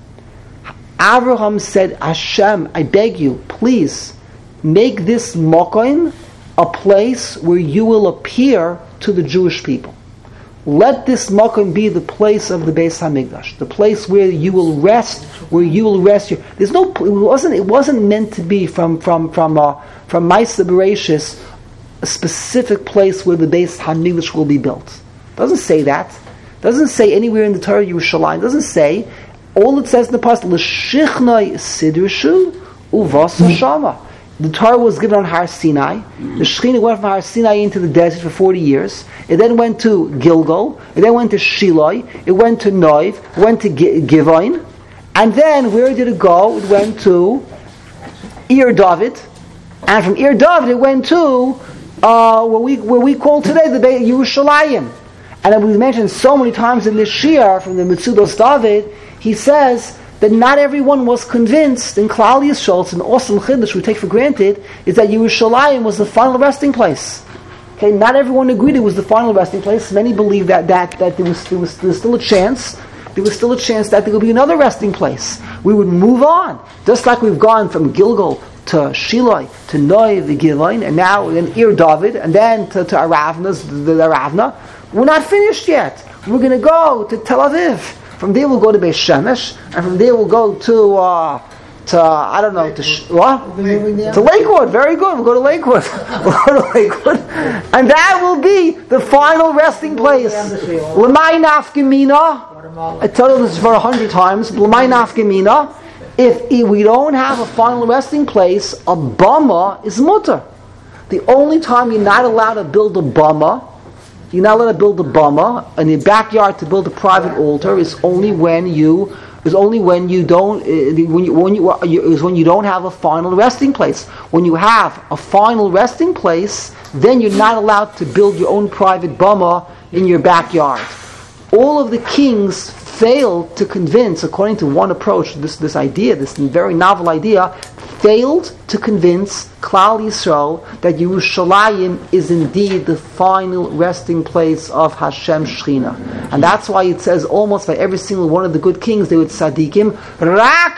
Avraham said, Hashem, I beg you, please, make this Mokoim a place where you will appear to the Jewish people. Let this Mokoim be the place of the Beis Hamikdash, the place where you will rest, where you will rest your. There's no. It wasn't. It wasn't meant to be from from from uh, from Ma'aseh Bereishis, a specific place where the Beis Hamikdash will be built. It doesn't say that. It doesn't say anywhere in the Torah Yerushalayim. It doesn't say. All it says in the pasuk, L'shichnai sidrshu uvasa shama. The Torah was given on Har Sinai. The Shekhinah went from Har Sinai into the desert for forty years. It then went to Gilgal. It then went to Shiloh. It went to Noiv. It went to Givoin. And then where did it go? It went to Ir David, and from Ir David it went to uh, what we what we call today the Beit Yerushalayim. And we mentioned so many times in this Shir from the Metzudos David, he says that not everyone was convinced in Klal Yisrael. It's an awesome chiddush we take for granted, is that Yerushalayim was the final resting place. Okay, not everyone agreed it was the final resting place. Many believe that that, that there was there was there was still a chance. There was still a chance that there would be another resting place. We would move on, just like we've gone from Gilgal to Shiloh to Noi V'Gilon, and now in Ir David, and then to, to Aravna's the, the Aravna. We're not finished yet. We're going to go to Tel Aviv. From there we'll go to Beis Shemesh, and from there we'll go to uh, to uh, I don't know to sh- what to Lakewood. Very good. We'll go to Lakewood. We'll go to Lakewood, and that will be the final resting place. L'may nafkamina. I told you this for a hundred times. L'may nafkamina. If, if we don't have a final resting place, a bama is mutter. The only time you're not allowed to build a bama, you're not allowed to build a bama in your backyard to build a private altar is only when you is only when you don't uh, when you when you, uh, you is when you don't have a final resting place. When you have a final resting place, then you're not allowed to build your own private bama in your backyard. All of the kings failed to convince, according to one approach, this this idea, this very novel idea, failed to convince Klal Yisrael that Yerushalayim is indeed the final resting place of Hashem Shechina. And that's why it says almost by every single one of the good kings, they would tzaddikim, Rak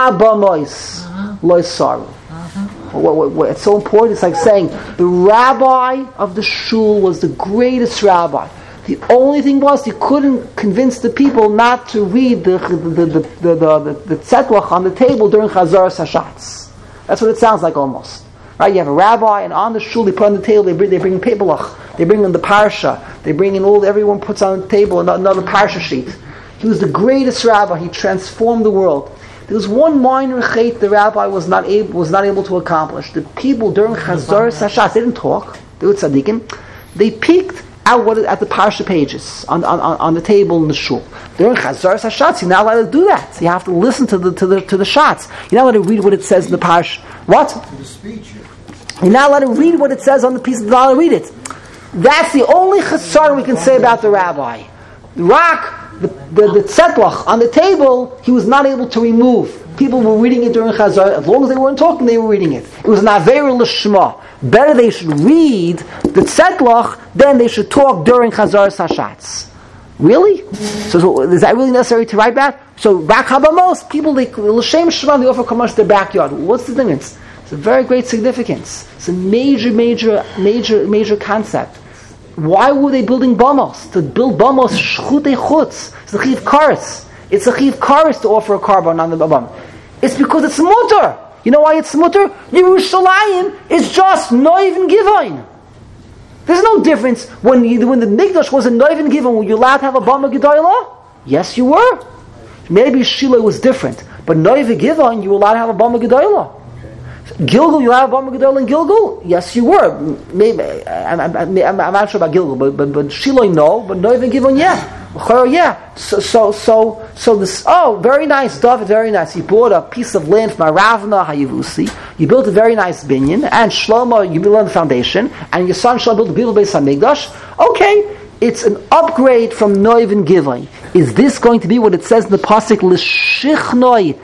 habamois lo saru. What, what, what, it's so important. It's like saying the rabbi of the shul was the greatest rabbi. The only thing was he couldn't convince the people not to read the the the the the, the, the tzedlach on the table during Chazar Sashatz. That's what it sounds like almost, right? You have a rabbi, and on the shul they put on the table. They bring they bring pebelach. They bring in the parsha. They bring in all. Everyone puts on the table another parsha sheet. He was the greatest rabbi. He transformed the world. There was one minor chait the rabbi was not able was not able to accomplish. The people during Chazar Sashatz, they didn't talk. They were tzaddikim. They peeked out what at the parsha pages on, on on the table in the shul. During Chazar Sashatz, you're not allowed to do that. You have to listen to the to the to the shots. You're not allowed to read what it says in the parsha. What? To the speech. You're not allowed to read what it says on the piece. You're not allowed to read it. That's the only chasar we can say about the rabbi. The rock, the the, the tzedlach on the table, he was not able to remove. People were reading it during Chazar. As long as they weren't talking, they were reading it. It was an avera l'shma. Better they should read the tzedlach than they should talk during Chazar Sashatz. Really? So, so is that really necessary to write that? So Rak habamos, people they l'shem shema they offer kamash to their backyard. What's the difference? It's a very great significance. It's a major, major, major, major concept. Why were they building bamos? To build bamos shchutei chutz. It's a chiv kares. It's a chiv kares to offer a carbon on the bam. It's because it's mutter. You know why it's mutter? Yerushalayim is just Noiv and Givon. There's no difference when you, when the Mikdash was in Noiv and Givon. Were you allowed to have a Bama Gedolah? Yes, you were. Maybe Shiloh was different, but Noiv and Givon, you were allowed to have a Bama Gedolah. Gilgal, you allowed a Bama Gedolah in Gilgal? Yes, you were. Maybe I'm, I'm, I'm, I'm not sure about Gilgal, but but, but Shiloh no, but Noiv and Givon, yeah. Yeah, so so so so this. Oh, very nice, David. Very nice. You bought a piece of land from Aravna Hayavusi. You built a very nice binyan, and Shlomo, you built the foundation, and your son Shlomo built the beautiful base Hamikdash. Okay, it's an upgrade from Noiv and Givon. Is this going to be what it says in the pasuk L'shichnoi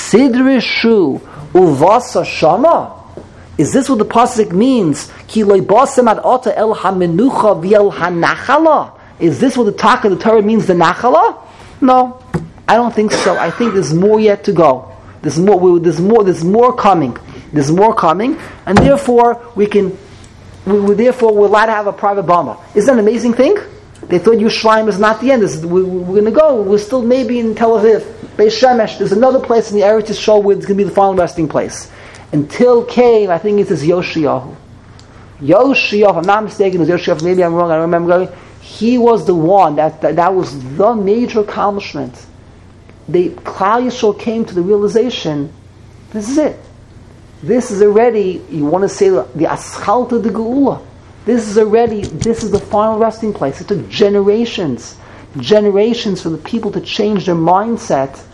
Sidrishu Uvasa Shama? Is this what the pasuk means? Ki loy basem ad ota el hamenucha v'el hanachala. Is this what the talk of the Torah means, the Nachala? No, I don't think so. I think there's more yet to go. There's more. There's more. There's more coming. There's more coming, and therefore we can. We, we therefore we're allowed to have a private bama. Isn't that an amazing thing? They thought Yerushalayim is not the end. This is, we, we're going to go. We're still maybe in Tel Aviv, Beis Shemesh. There's another place in the Eretz Yisrael where it's going to be the final resting place. Until came, I think it is Yoshiyahu. Yoshiyahu, if I'm not mistaken, it was Yoshiyahu. Maybe I'm wrong. I don't remember. He was the one that, that that was the major accomplishment. They Klal Yisrael came to the realization, this is it. This is already, you want to say the Aschalta de Geula. This is already, this is the final resting place. It took generations, generations for the people to change their mindset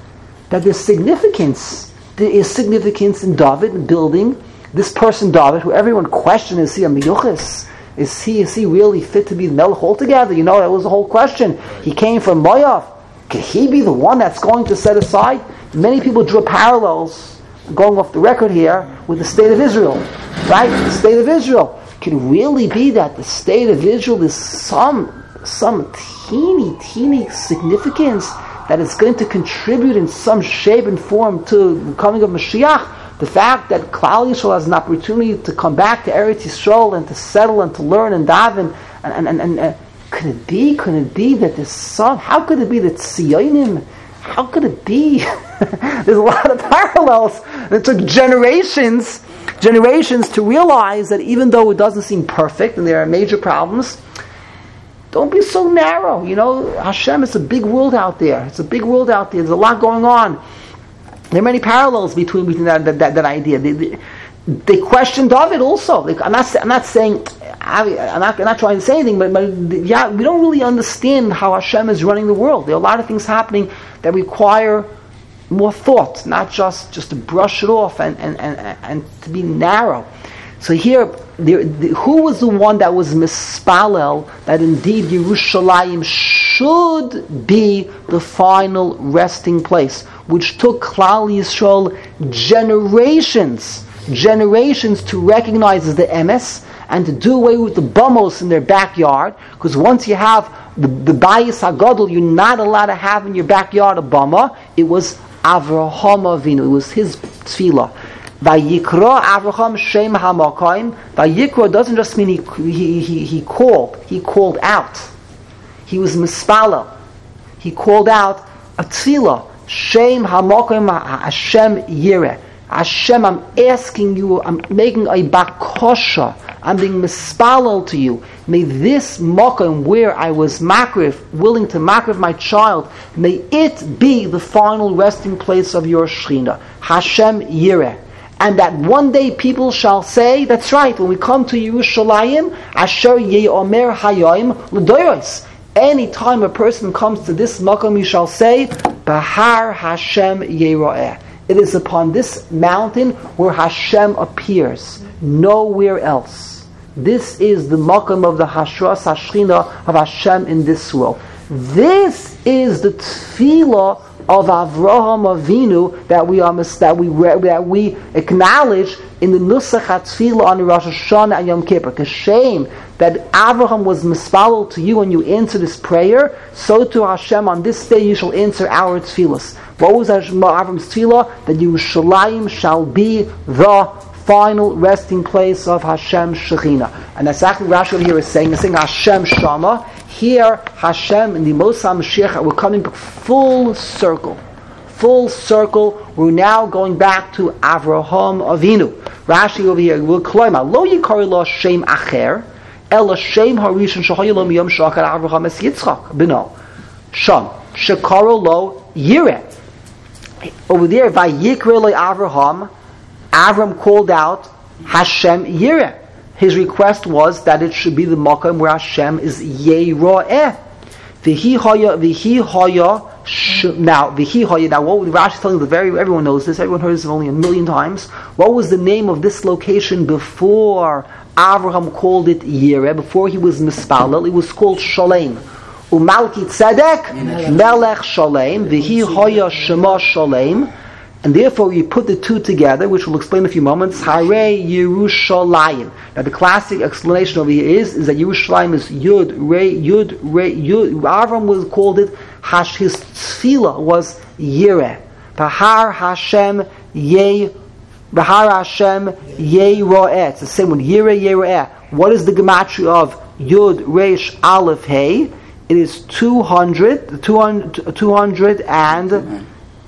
that there's significance. There is significance in David building this person, David, who everyone questioned, is he a miyuchis? Is he is he really fit to be the melech altogether? You know, that was the whole question. He came from Moav. Could he be the one that's going to set aside? Many people drew parallels, going off the record here, with the state of Israel. Right? The state of Israel. Could it really be that the state of Israel is some some teeny, teeny significance that is going to contribute in some shape and form to the coming of Mashiach? The fact that Klal Yisrael has an opportunity to come back to Eretz Yisrael and to settle and to learn and daven, and, and, and, and uh, could it be, could it be that there's some, how could it be that Tziyonim, how could it be? There's a lot of parallels. It took generations, generations to realize that even though it doesn't seem perfect and there are major problems, don't be so narrow. You know, Hashem, it's a big world out there. It's a big world out there. There's a lot going on. There are many parallels between between that that, that, that idea. They, they, they question David also. They, I'm not I'm not saying I'm not I'm not trying to say anything, but, but yeah, we don't really understand how Hashem is running the world. There are a lot of things happening that require more thought, not just, just to brush it off and and, and, and to be narrow. So here, there, the, who was the one that was mispalel that indeed Yerushalayim should be the final resting place, which took Klal Yisrael generations, generations to recognize as the emes and to do away with the bamos in their backyard. Because once you have the, the bayis hagadol, you're not allowed to have in your backyard a bama. It was Avraham Avinu. It was his tefillah. Vayikra Avraham Shem HaMakayim. Vayikra doesn't just mean he, he, he, he called. He called out. He was mispalel. He called out a tefillah. Shem HaMakayim Hashem Yireh. Hashem, I'm asking you, I'm making a bakosha. I'm being mispalel to you. May this makom where I was makriv, willing to makriv my child, may it be the final resting place of your Shechina. Hashem Yireh. And that one day people shall say, that's right, when we come to Yerushalayim, Asher Ye'omer Hayayim L'doros. Any time a person comes to this makom, he shall say, Bahar Hashem Yeroeh. It is upon this mountain where Hashem appears, nowhere else. This is the makom of the Hashras Hashchina of Hashem in this world. This is the tefillah of Avraham Avinu that we are that we that we acknowledge in the Nusach HaTefillah on Rosh Hashanah and Yom Kippur. It's a shame that Avraham was mispalel to you and you answer this prayer. So to Hashem on this day you shall answer our tefillahs. What was Avraham's tefillah? That Yerushalayim shall be the final resting place of Hashem Shechina. And that's exactly what Rashi over here is saying. He's saying Hashem Shama. Here, Hashem in the Moshe Mashiach, we're coming full circle. Full circle. We're now going back to Avraham Avinu. Rashi over here will claim, Lo yikari lo shem acher, ela shem harishon shahaya lo miyom shakar Avraham es Yitzchak b'no. Sham shekaro lo yireh. Over there, vayikre lo Avraham, Avram called out Hashem Yireh. His request was that it should be the makom where Hashem is Yeroeh. V'hi haya, v'hi haya. Now, v'hi haya. Now, what Rashi is telling the very everyone knows this. Everyone heard this only a million times. What was the name of this location before Avraham called it Yireh? Before he was mispalel, it was called Shalem. Umalki Tzedek Melech Shalem. V'hi haya Shema Shalem. And therefore, you put the two together, which we'll explain in a few moments. Hare Yerushalayim. Now, the classic explanation over here is, is that Yerushalayim is Yud, Re, Yud, Re, Yud. Avram was called it, Hash, his tefillah was Yireh. Bahar Hashem Ye, Bahar Hashem Yeroeh. It's the same one, Yireh, Yeroeh. What is the gematria of Yud, Resh, Aleph, Hey? It is two hundred, two hundred, two hundred and...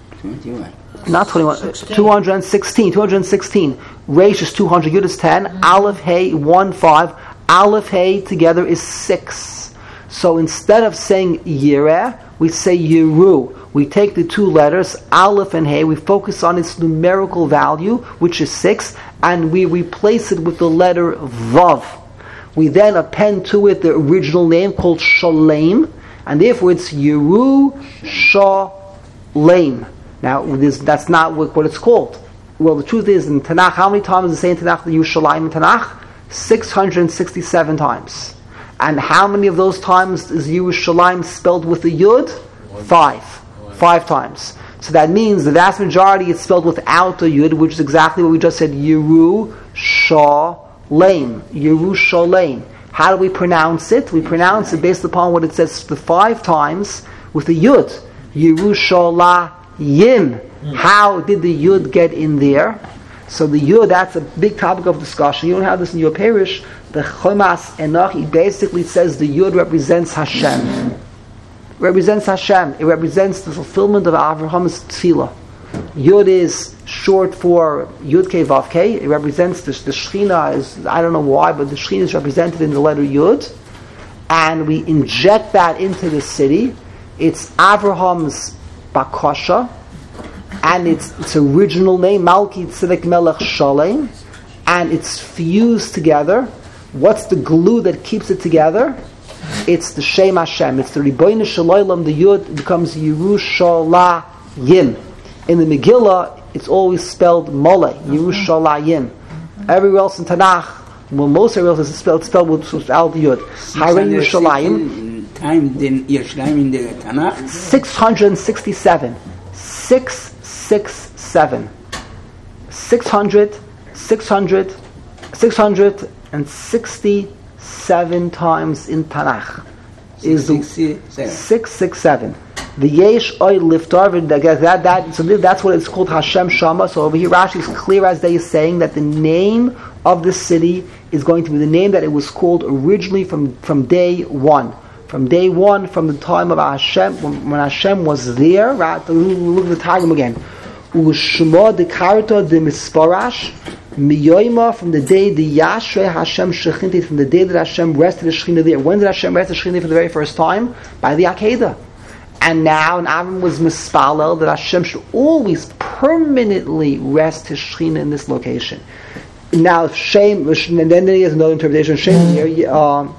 Not twenty-one, two hundred sixteen, two hundred sixteen. Reish is two hundred, Yud is ten, mm-hmm. Aleph, Hey, one, five. Aleph, Hey together is six. So instead of saying Yireh, we say Yeru. We take the two letters, Aleph and Hey, we focus on its numerical value, which is six, and we replace it with the letter Vav. We then append to it the original name called Shalem, and therefore it's Yeru Shalem. Now, that's not what, what it's called. Well, the truth is, in Tanakh, how many times does it say in Tanakh the Yerushalayim in Tanakh? six hundred sixty-seven times. And how many of those times is Yerushalayim spelled with a Yud? Five. Five times. So that means the vast majority is spelled without a Yud, which is exactly what we just said, Yerushalayim. Yerushalayim. How do we pronounce it? We pronounce it based upon what it says the five times with a Yud. Yerushalayim. How did the Yud get in there? So the Yud, that's a big topic of discussion. You don't have this in your parish. The Chomas Enoch, he basically says the Yud represents Hashem. Represents Hashem. It represents the fulfillment of Abraham's tefillah. Yud is short for Yud Kei Vav Kei. It represents the, the Shechina is, I don't know why, but the Shechina is represented in the letter Yud. And we inject that into the city. It's Abraham's Bakasha. And its its original name, Malki Tzedek Melech Shalem, and it's fused together. What's the glue that keeps it together? It's the Shem Hashem. It's the Ribono Shel Olam. The Yud becomes Yerushalayim. In the Megillah, it's always spelled Mole, Yerushalayim. Everywhere else in Tanakh, well, most everywhere else is spelled spelled with without the Yud. Hare Yerushalayim. Time in Yerushalayim in the Tanakh. Six hundred sixty-seven. Six. Six, seven. Six hundred, six hundred, six hundred and sixty-seven times in Tanakh. Is six, six, seven. The Yesh Oy Liftar, that, that, so that's what it's called, Hashem Shama. So over here Rashi is clear as day is saying that the name of the city is going to be the name that it was called originally from, from day one. From day one, from the time of Hashem, when, when Hashem was there, right? Look at the Targum again. Ushma de karta de misparash miyoyma, from the day the Yashre Hashem Shechinti, from the day that Hashem rested the Shechina there. When did Hashem rest the Shechina for the very first time? By the Akedah. And now, and Avram was mispalel that Hashem should always permanently rest His Shechina in this location. Now, Shem, and then there is another interpretation. Shem here. Um,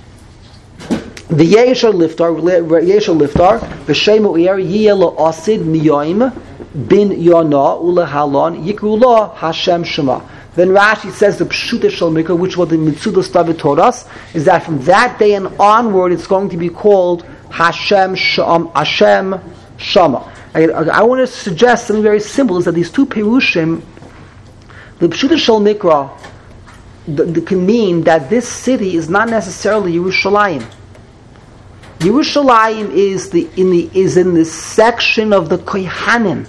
The Yeshua Liftar, Yeshua Liftar, the Shemu Eir Yiyelo Asid Miyoim Bin Yona Ula Halon Yikrula Hashem Shema. Then Rashi says the Pshuta Shel Mikra, which what the Mitzudos David taught us, is that from that day and onward, it's going to be called Hashem Sham, Hashem Shama. I, I want to suggest something very simple: is that these two Perushim, the Pshuta Shel Mikra, the, the, can mean that this city is not necessarily Yerushalayim. Yerushalayim is the in the is in the section of the Kohanim,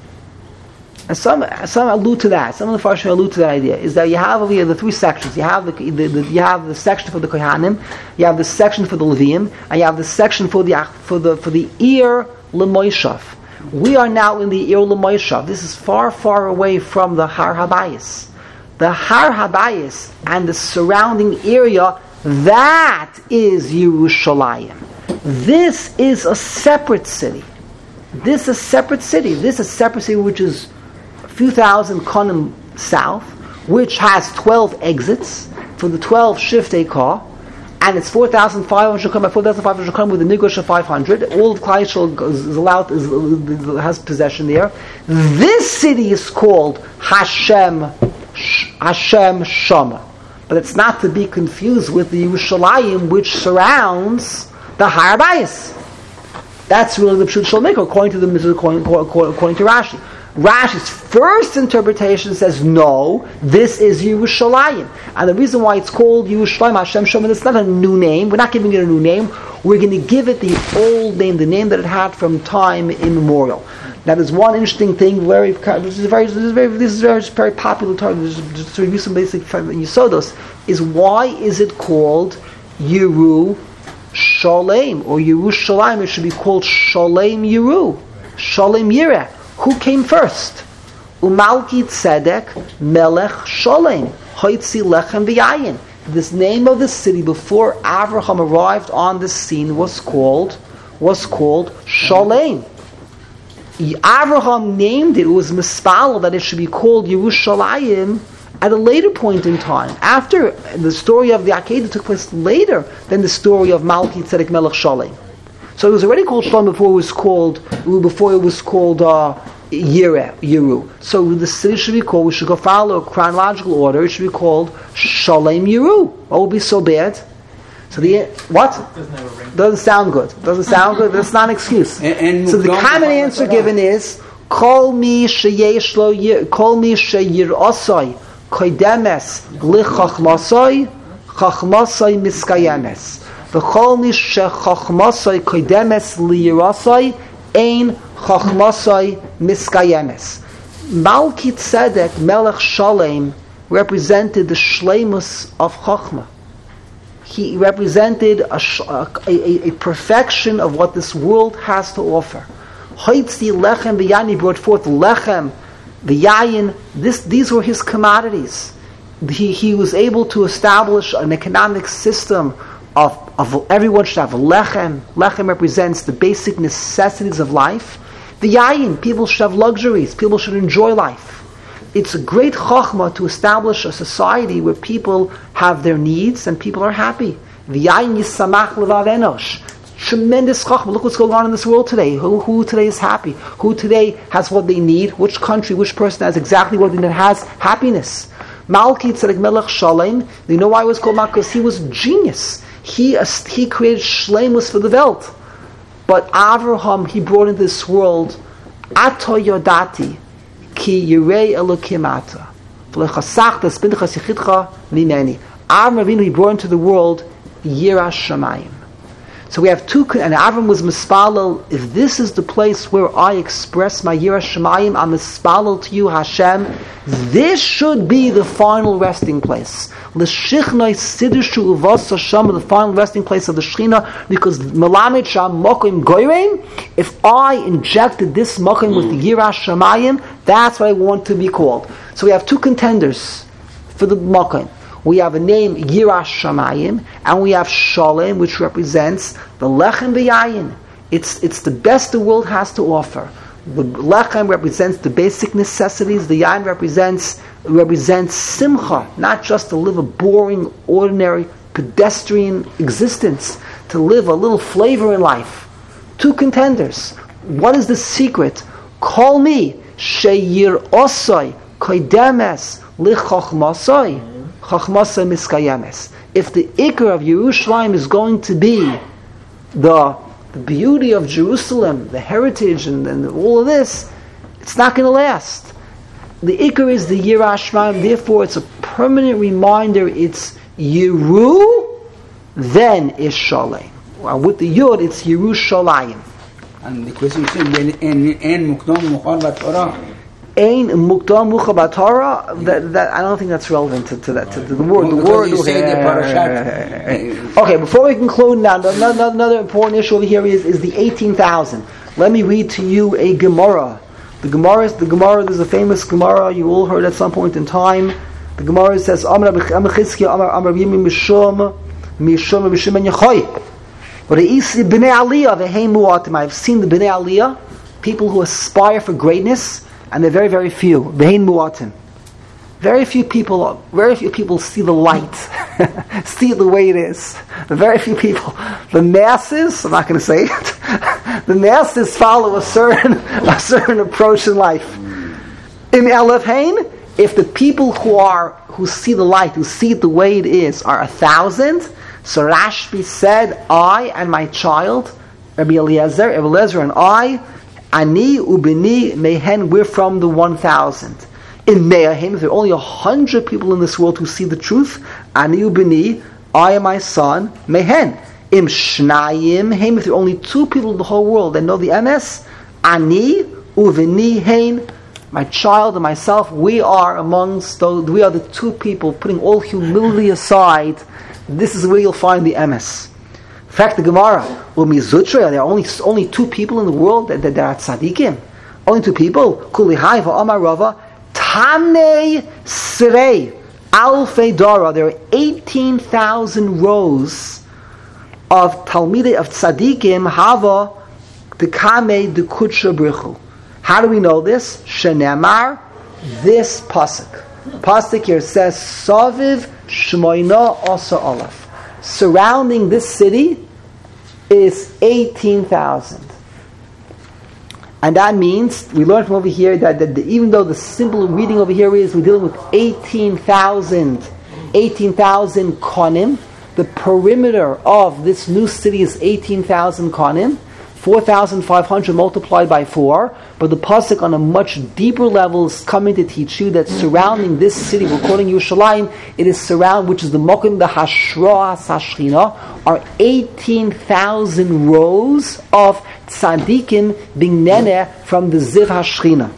and some some allude to that. Some of the Farshim allude to that idea. Is that you have over here the three sections. You have the, the, the you have the section for the Kohanim, you have the section for the Leviim, and you have the section for the for the for the Ir L'Moishav. We are now in the Ir L'Moishav. This is far far away from the Har Habayis. The Har Habayis and the surrounding area, that is Yerushalayim. This is a separate city. This is a separate city. This is a separate city which is a few thousand konim south, which has twelve exits for the twelve shiftei kah, and it's four thousand five hundred konim by four thousand five hundred konim with a nigosh of five hundred. All of Klal Yisrael is allowed, is, has possession there. This city is called Hashem, Hashem Shama. But it's not to be confused with the Yerushalayim which surrounds the Har Habayis. That's really the Pshut Shel Mikra, according to the according, according to Rashi. Rashi's first interpretation says no, this is Yerushalayim, and the reason why it's called Yerushalayim Hashem Shema, it's not a new name. We're not giving it a new name. We're going to give it the old name, the name that it had from time immemorial. Now, there's one interesting thing. Very, this is very, this is very, this is very, very popular term. Just to review some basic Yesodos, is why is it called Yeru Shalem or Yerushalayim? It should be called Shalem Yeru, Shalem Yireh. Who came first? Umalki Tzedek Melech Shalem Hoitzi Lechem V'Yayin. This name of the city before Avraham arrived on the scene was called was called Shalem. Avraham named it. It was mispalel that it should be called Yerushalayim at a later point in time. After the story of the Akedah took place later than the story of Malki Tzedek Melech Shalem. So it was already called Shalem before it was called before it was called uh, Yireh, Yeru. So the city should be called, we should go follow a chronological order, it should be called Shalem Yeru. What would be so bad? So the, what? Doesn't sound good. Doesn't sound good, that's not an excuse. And, and so the common answer given is, Kol mi sheyesh lo yir, kol mi sheyir osoi, koidemes li chachmasoi, chachmasoi miskayemes. V'chol mi shechachmasoi koidemes li yirosoi, ein chachmasoi miskayemes. Malki Tzedek Melech Shalem represented the shleimus of Chachma. He represented a, a, a, a perfection of what this world has to offer. Hoitzi lechem v'yayin, brought forth lechem, v'yayin. This, these were his commodities. He, he was able to establish an economic system of, of everyone should have lechem. Lechem represents the basic necessities of life. V'yayin, people should have luxuries. People should enjoy life. It's a great chachma to establish a society where people have their needs and people are happy. V'yayin yisamach levav enosh. Tremendous chachma. Look what's going on in this world today. Who, who today is happy? Who today has what they need? Which country, which person has exactly what they need, has happiness? Malki Tzedek Melech Shalem. You know why it was called Malki? Because he was genius. He, he created shleimus for the Welt. But Avraham, he brought into this world, Ato Yodati, Ki Yirei Elokim Ata. V'lechasachta spinchas yichidcha mimeni. Avram Avinu, he brought into the world, Yiras Shamayim. So we have two, and Avram was mispalel, if this is the place where I express my Yiras Shamayim, I'm mispalel to you, Hashem, this should be the final resting place. L'shichnoi sidishu uvos Hashem, the final resting place of the Shechina, because Melamed Sham Mokim Goyreim, if I injected this Mokim with the Yiras Shamayim, that's what I want to be called. So we have two contenders for the Mokim. We have a name, Yiras Shamayim, and we have Shalem, which represents the Lechem V'yayin. It's, it's the best the world has to offer. The Lechem represents the basic necessities. The Yayin represents, represents Simcha, not just to live a boring, ordinary, pedestrian existence, to live a little flavor in life. Two contenders. What is the secret? Call me, Sheyir Osoi, Koidemes, Lichochmasoi. Chachmasa miskayemes. If the ikar of Yerushalayim is going to be the, the beauty of Jerusalem, the heritage and, and all of this, it's not going to last. The ikar is the Yiras Shamayim, therefore it's a permanent reminder, it's Yeru, then is Shalem. Well, with the Yud, it's Yerushalayim. And the question is, en mukdam mukhar b'Torah? Ein mukdam mucha b'Torah. That that I don't think that's relevant to, to that to, to the word. The well, word. You say the parashat. Okay, before we conclude now, another, another important issue over here is, is the eighteen thousand. Let me read to you a Gemara. The Gemara, the Gemara. There's a famous Gemara you all heard at some point in time. The Gemara says, "Amar Chizkiya, Amar Amar Yimi Mishum Mishum Mishum Ben Yechoy." But the Isi Bnei Aliyah v'Heim Muatim. I've seen the Bnei Aliyah, people who aspire for greatness. And they're very, very few. Behin muatim. Very few people, very few people see the light, see it the way it is. Very few people. The masses, I'm not going to say it. The masses follow a certain, a certain approach in life. In Elef Hain, if the people who are, who see the light, who see it the way it is, are a thousand, so Rashbi said, I and my child, Rabbi Eliezer, Rabbi Eliezer and I, Ani ubini mehen, we're from the one thousand. In Me'ahim, if there are only a hundred people in this world who see the truth, Ani ubini, I and my son, mehen. Im shnayim heim, if there are only two people in the whole world that know the M S, Ani uvini hein, my child and myself, we are amongst those, we are the two people, putting all humility aside, this is where you'll find the M S. In fact, the Gemara, Umizutra, there are only only two people in the world that, that, that are tzaddikim. Only two people. Kulihai va'amar Rava, Tanei Srei, Alfei Dara. There are eighteen thousand rows of Talmidei, of tzaddikim, Hava, Dekame, Dekutra Brichu. How do we know this? Shenemar, this pasuk. Pasuk here says, Saviv Shmoina Asa Olaf. Surrounding this city is eighteen thousand. And that means, we learned from over here that, that the, even though the simple reading over here is we're dealing with eighteen thousand konim, the perimeter of this new city is eighteen thousand konim, four thousand five hundred multiplied by four, but the pasuk on a much deeper level is coming to teach you that surrounding this city, we're calling Yerushalayim, it is surround, which is the Mokim, the Hashra Sashchina, are eighteen thousand rows of tzaddikim being nene from the Ziv Hashchina.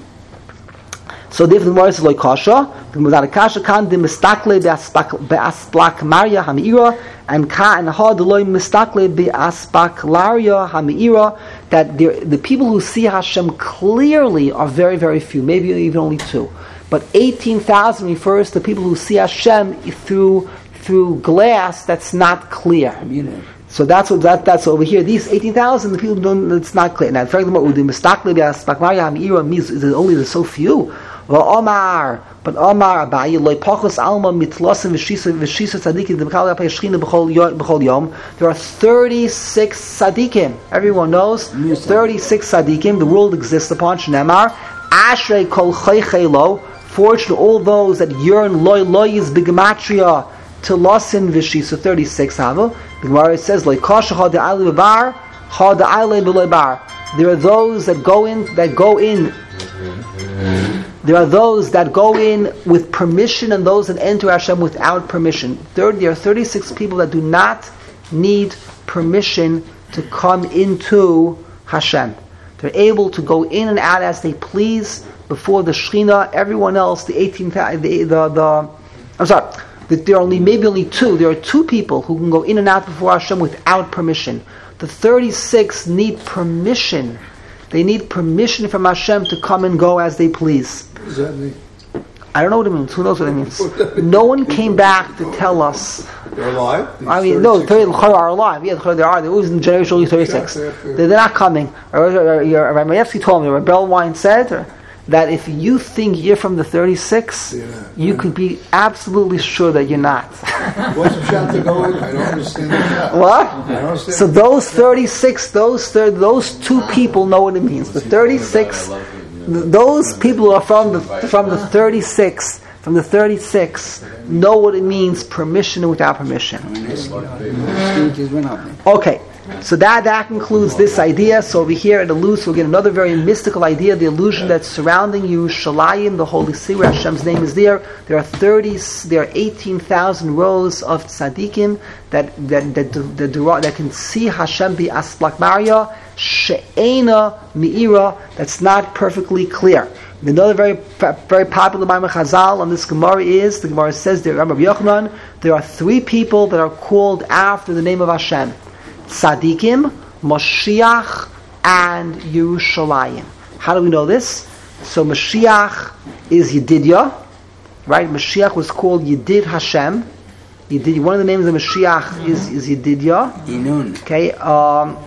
So therefore the Gemara says like kasha, the Gemara kasha kan the mistakle be'asplak Maria hamiira, and ka and ha the loy mistakle be'asplak Laria hamiira, that the people who see Hashem clearly are very very few, maybe even only two. But eighteen thousand refers to people who see Hashem through through glass that's not clear. So that's what that, that's over here. These eighteen thousand, the people don't. It's not clear. Now, in fact, the mistakle be'asplak Maria hamiira means is only there's so few. Omar, but Omar Abaye loy pachos alma mitlosim v'shisa v'shisa tzadikim d'bechal yapay shchina b'chol yom. There are thirty-six tzadikim. Everyone knows thirty-six tzadikim. The world exists upon Shnemar. Ashrei kol chaychelo. Fortunate all those that yearn loy loyis b'gematria to losin v'shisa thirty-six. Hava. The Gemara says loy kasha ha de'alei b'bar ha de'alei b'loy bar. There are those that go in that go in. There are those that go in with permission and those that enter Hashem without permission. Third, there are thirty-six people that do not need permission to come into Hashem. They're able to go in and out as they please before the Shekhinah. Everyone else, the eighteen, the the, the I'm sorry, that there are only maybe only two. There are two people who can go in and out before Hashem without permission. The thirty-six need permission. They need permission from Hashem to come and go as they please. What does that mean? I don't know what it means. Who knows what it means? No one came back to tell us. They're alive? These I mean, no, thirty-six thirty are alive. Yeah, they are. They're always in generation only thirty-six. Yeah, they're, they're not coming. Rabbi Mayevsky told me, Rabbi Belwine said that if you think you're from the thirty-six, yeah. you could be absolutely sure that you're not. What's the shot to go in? I don't understand that. What? I don't understand so those thirty-six, those thir- those two people know what it means. The thirty-six, th- those people are from the from the thirty-six, from the thirty-six, know what it means, permission without permission. Okay. So that, that concludes this idea. So over here it alludes to again another very mystical idea, the illusion that's surrounding Yerushalayim, the holy city where Hashem's name is there. There are thirty, there are eighteen thousand rows of tzaddikim that that that, that, that, that can see Hashem be asplak Maria, she'ena mi'ira, that's not perfectly clear. Another very very popular Maimon Chazal on this Gemara is, the Gemara says there, Rabbi Yochanan, there are three people that are called after the name of Hashem. Tzadikim, Moshiach, and Yerushalayim. How do we know this? So Mashiach is Yedidya, right? Mashiach was called Yedid Hashem. Yedid, one of the names of Mashiach is, is Yedidya. Inun. Okay, um,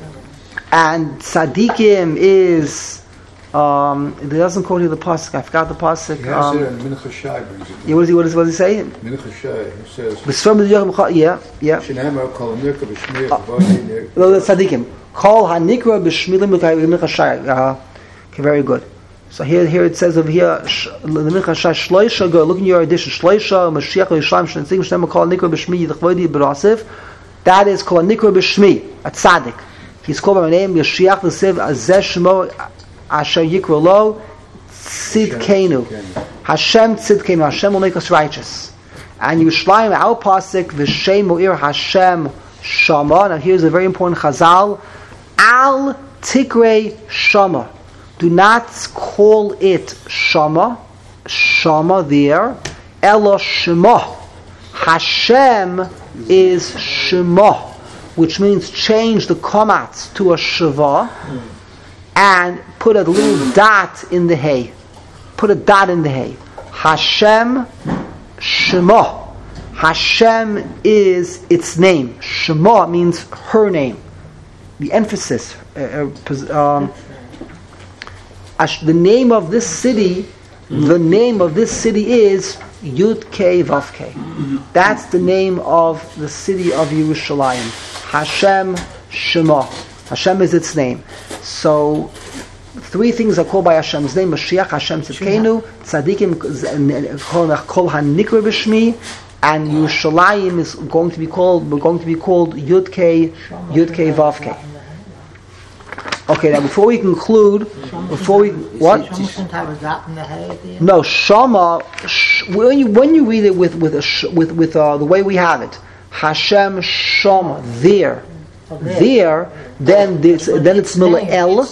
and Tzadikim is. Um, it doesn't quote you the pasuk. I forgot the pasuk. He has Um, it, and Mincha Shai brings it. yeah, what, is he, what, is, what does he say? Mincha Shai, he says, Yeah, yeah. Shenamar kol nirka b'shmir v'vadi nir- No, that's tzaddikim. Kol hanikra b'shmilim l'mincha shai. Okay, very good. So here, here it says over here, the mincha shai shloisha. Go look in your edition. Shloisha Mashiach Yishalayim shnetzim shnema kol hanikra b'shmi yichvodi b'rasif. That is kol hanikra b'shmi, a tzaddik. He's called by my name Yeshiach v'sev azeh shmo asher yikra lo tzidkenu. Hashem tzidkenu. Hashem will make us righteous. And Yerushalayim, our pasuk, v'shem mo'ir Hashem shama. Now here's a very important chazal. Al tikrei shama. Do not call it shama. Shama there. Elo shema. Hashem is shema, which means change the komatz to a shava and put a little dot in the hay. Put a dot in the hay. Hashem Shema. Hashem is its name. Shema means her name. The emphasis. Uh, um, the name of this city, the name of this city is Yud Kei Vav Kei. That's the name of the city of Yerushalayim. Hashem Shema. Hashem is its name. So Three things are called by Hashem's name: Mashiach, Hashem Tzidkenu, Tzadikim, Kol HaNikra B'Shmi, and Yerushalayim is going to be called. We're going to be called Yud Kei, Yud Kei Vav Kei. Okay, now before we conclude, before we what? No, Shama. Sh, when you when you read it with with a sh, with with uh, the way we have it, Hashem Shama there, there. Then it's then it's Mila El.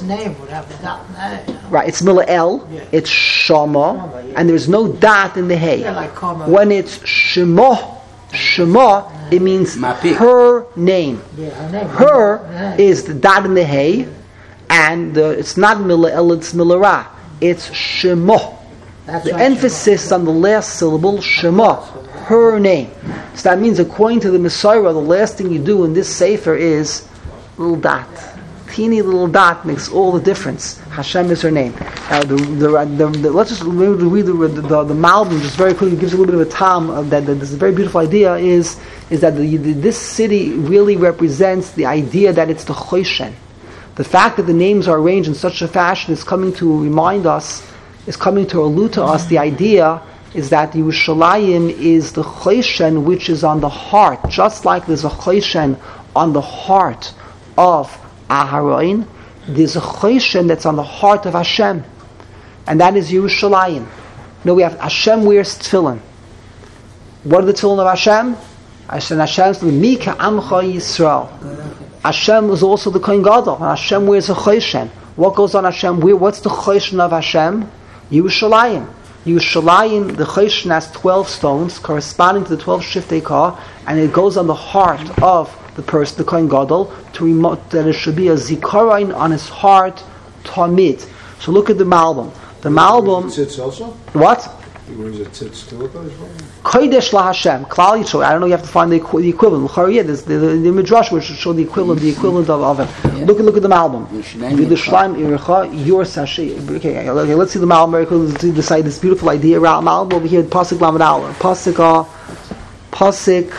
Right, it's Mila El. It's Shama, and there's no dot in the Hey. When it's Shema, Shema, it means her name. Her is the dot in the Hey. And uh, it's not Mila El, it's Mila Ra. It's Shema. That's the right, emphasis Shema. On the last syllable, Shema, her name. So that means, according to the Messiah, the last thing you do in this sefer is little dot. Teeny little dot makes all the difference. Hashem is her name. Now, the, the, the, the, let's just read the the, the, the Malbim just very quickly. Gives a little bit of a time of that. That this is a very beautiful idea. Is is that the, the, this city really represents the idea that it's the Choshen. The fact that the names are arranged in such a fashion is coming to remind us, is coming to allude to us. The idea is that Yerushalayim is the Choshen which is on the heart, just like there's a Choshen on the heart of Aharon. There's a Choshen that's on the heart of Hashem, and that is Yerushalayim. Now we have Hashem wears tefillin. What are the tefillin of Hashem? Hashem Hashem's Mika Amcha Yisrael. Hashem is also the Kohen Gadol, and Hashem wears a Choshen. What goes on Hashem? What's the Choshen of Hashem? Yerushalayim. Yerushalayim, the Choshen has twelve stones corresponding to the twelve Shiftei Kah, and it goes on the heart of the person, the Kohen Gadol, to remote that it should be a zikaron on his heart, tamid. So look at the Malbim. The Malbim. Tzitz also? What? Where's it tzitz too? Kodesh la Hashem, Klal Yisrael. I don't know. You have to find the, the equivalent. Yeah, there's the, the, the midrash which show the equivalent, the equivalent of, of it. Yeah. Look at look at the Malbim. The Shleim Iricha, your sashay. Okay, okay, let's see the Malbim. Let's see decide this beautiful idea around Malbim over here. Pasuk Lamed Aleph. Pasuk, uh, Pasuk.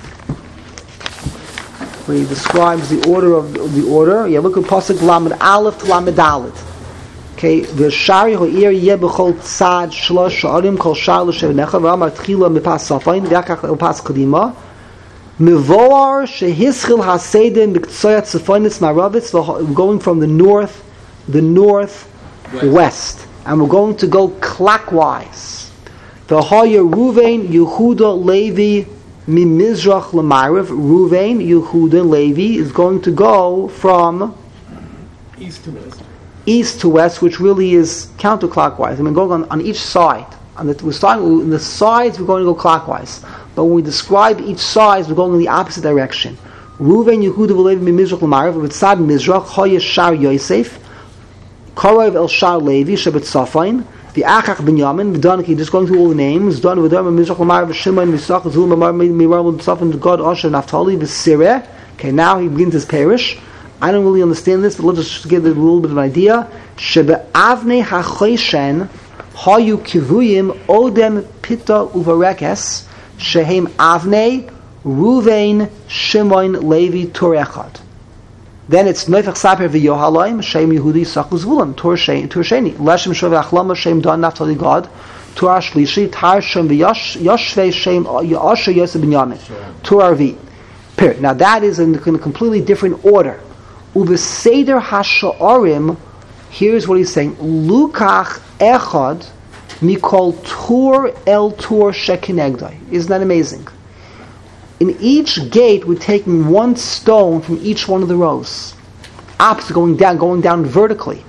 Where he describes the order of the, the order. Yeah, look at Pasuk Lamed Aleph to Lamed Dalet. Okay, the Shari Ho'ir Yeh B'chol Tzad Shlosh Sha'arim Kol Shar L'Shev Necha V'amar Tchila Mipas Safayin V'yakach L'pas Kadima Mevoar Shehischil HaSeidim B'ktsoyat Safayinis Maravetz going from the north, the north west. west, and we're going to go clockwise. V'haya Ruvain Yehuda Levi Mimizrach L'Marav. Ruvain Yehuda Levi is going to go from east to west. East to west, which really is counterclockwise. I mean, going on, on each side. On the, we're starting on the sides. We're going to go clockwise. But when we describe each side, we're going in the opposite direction. Reuven Yehuda v'Levi mimizrach l'marav v'tzad mizrach hoyesh shar Yosef Karav el shar Levi shebet Safayin v'achach Binyamin v'Danki. Just going through all the names. Dan v'Dam mizrach l'marav v'Shimon v'Sach zul m'mar mirar v'Safin v'Gad Asher Naphtali v'Sireh. Okay, now he begins his parish. I don't really understand this, but let's just give it a little bit of an idea. Shebe'avnei ha'choshen hayu kivuyim odem pita uvarekes shehem avnei Ruvain Shimon Levi Tur Echad. Then it's Neifach Saper v'Yohalayim Shem Yehudi Yisachar Zvulun Tur Sheni Leshem Shov Achlama Shem Dan Naftali Gad Tur Ashlishi Tar Shem v'Yoshvei Shem Yasher Yosef Binyamin Tur Arvi. Period. Now that is in a completely different order. Ubeseder hasha'arim, here's what he's saying: Lukach echad mikol tur el tur shekinegdai. Isn't that amazing? In each gate, we're taking one stone from each one of the rows, opposite, going down, going down vertically.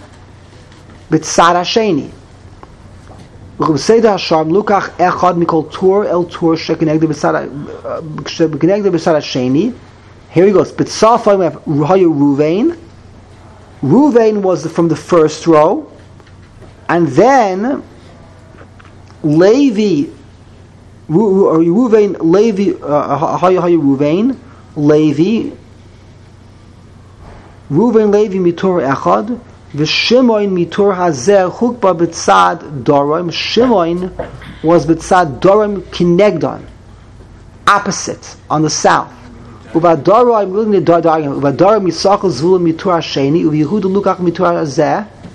B'tzad hasheni. Ubeseder hasha'arim lukach echad mikol tur el tur shekinegdai b'tzad hasheni. Here he goes. B'tzafai we have Ruhaya Ruvain. Ruvain was from the first row, and then Levi, Ruvain, Levi, Haya Haya Ruvain, Levi, Ruvain Levi mitur echad, v'Shimon mitur hazer chukba b'tzad dorim. Shimon was b'tzad dorim kinegdon, opposite on the south. Uvadara, I'm willing to die. Uvadara misachal zvula mitur hasheni. Uv Yehuda lukach mitur hazeh.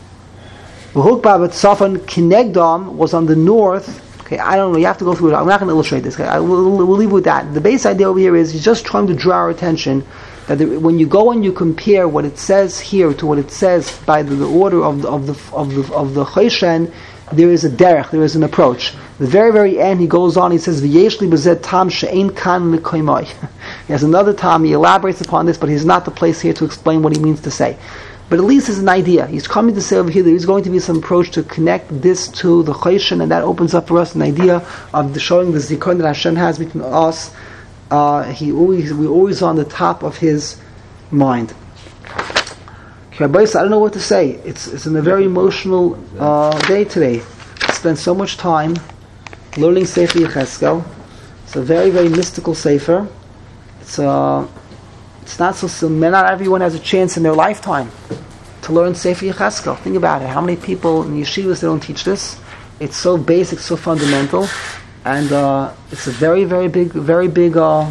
V'hukba b'tzafon kinegdam was on the north. Okay, I don't know. You have to go through it. I'm not going to illustrate this. Okay? I will, we'll leave with that. The base idea over here is he's just trying to draw our attention that the, when you go and you compare what it says here to what it says by the, the order of the of the of the of the Choshen, there is a derech, there is an approach. The very very end, he goes on. He says, "V'yeshli b'zeh tam she'ein kan l'koymai." He has another tam. He elaborates upon this, but he's not the place here to explain what he means to say. But at least it's an idea. He's coming to say over here that there's going to be some approach to connect this to the Choshen, and that opens up for us an idea of the showing the zikon that Hashem has between us. Uh, he always, we're always on the top of his mind. I don't know what to say. It's it's in a very emotional uh, day today. I spent so much time learning Sefer Yecheskel. It's a very very mystical sefer. It's uh, it's not so simple. Not everyone has a chance in their lifetime to learn Sefer Yecheskel. Think about it. How many people in yeshivas they don't teach this? It's so basic, so fundamental, and uh, it's a very, very big, very big uh,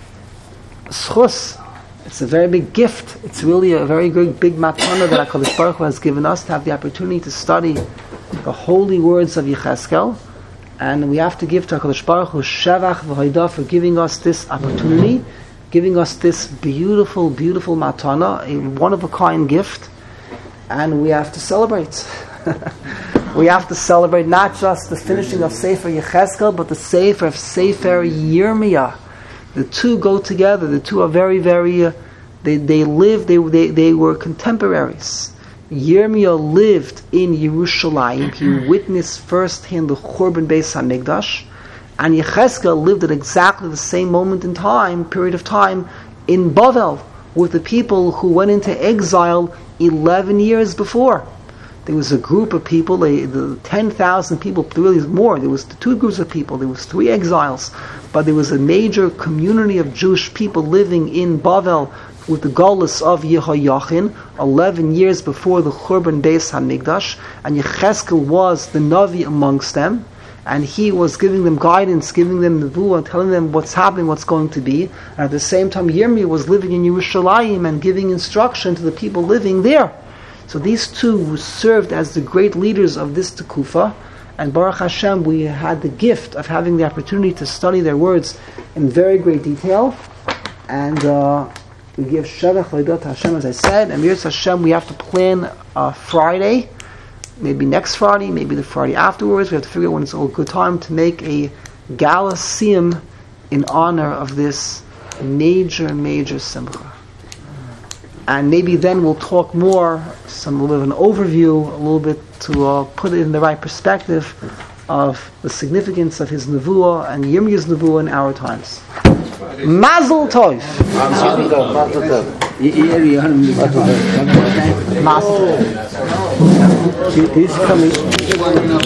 schus. It's a very big gift. It's really a very good, big matana that HaKadosh Baruch Hu has given us to have the opportunity to study the holy words of Yecheskel, and we have to give to HaKadosh Baruch Hu shevach v'hodah for giving us this opportunity, giving us this beautiful, beautiful matana, a one-of-a-kind gift, and we have to celebrate. We have to celebrate not just the finishing of Sefer Yecheskel, but the Sefer of Sefer Yirmiyah. The two go together. The two are very, very. Uh, they they lived. They they they were contemporaries. Yirmiyah lived in Yerushalayim. He witnessed firsthand the Churban Beis Hamikdash, and Yecheskel lived at exactly the same moment in time, period of time, in Bavel, with the people who went into exile eleven years before. There was a group of people, they, the ten thousand people, really more. There was two groups of people. There was three exiles, but there was a major community of Jewish people living in Bavel with the Golus of Yehoiachin, eleven years before the Churban Beis Hamikdash, and Yecheskel was the Navi amongst them, and he was giving them guidance, giving them nevuah, telling them what's happening, what's going to be. And at the same time, Yirmiyah was living in Yerushalayim and giving instruction to the people living there. So these two served as the great leaders of this Tekufa, and Baruch Hashem, we had the gift of having the opportunity to study their words in very great detail, and uh, we give Shevach V'hodah to Hashem, as I said, and Mirz Hashem, we have to plan uh, Friday, maybe next Friday, maybe the Friday afterwards. We have to figure out when it's a good time to make a gala siyum in honor of this major, major simcha. And maybe then we'll talk more, some a little bit of an overview, a little bit to uh, put it in the right perspective of the significance of his nevuah and Yirmiyah's nevuah in our times. Mazel tov. Mazel tov. Mazel tov. Mazel tov. He's coming.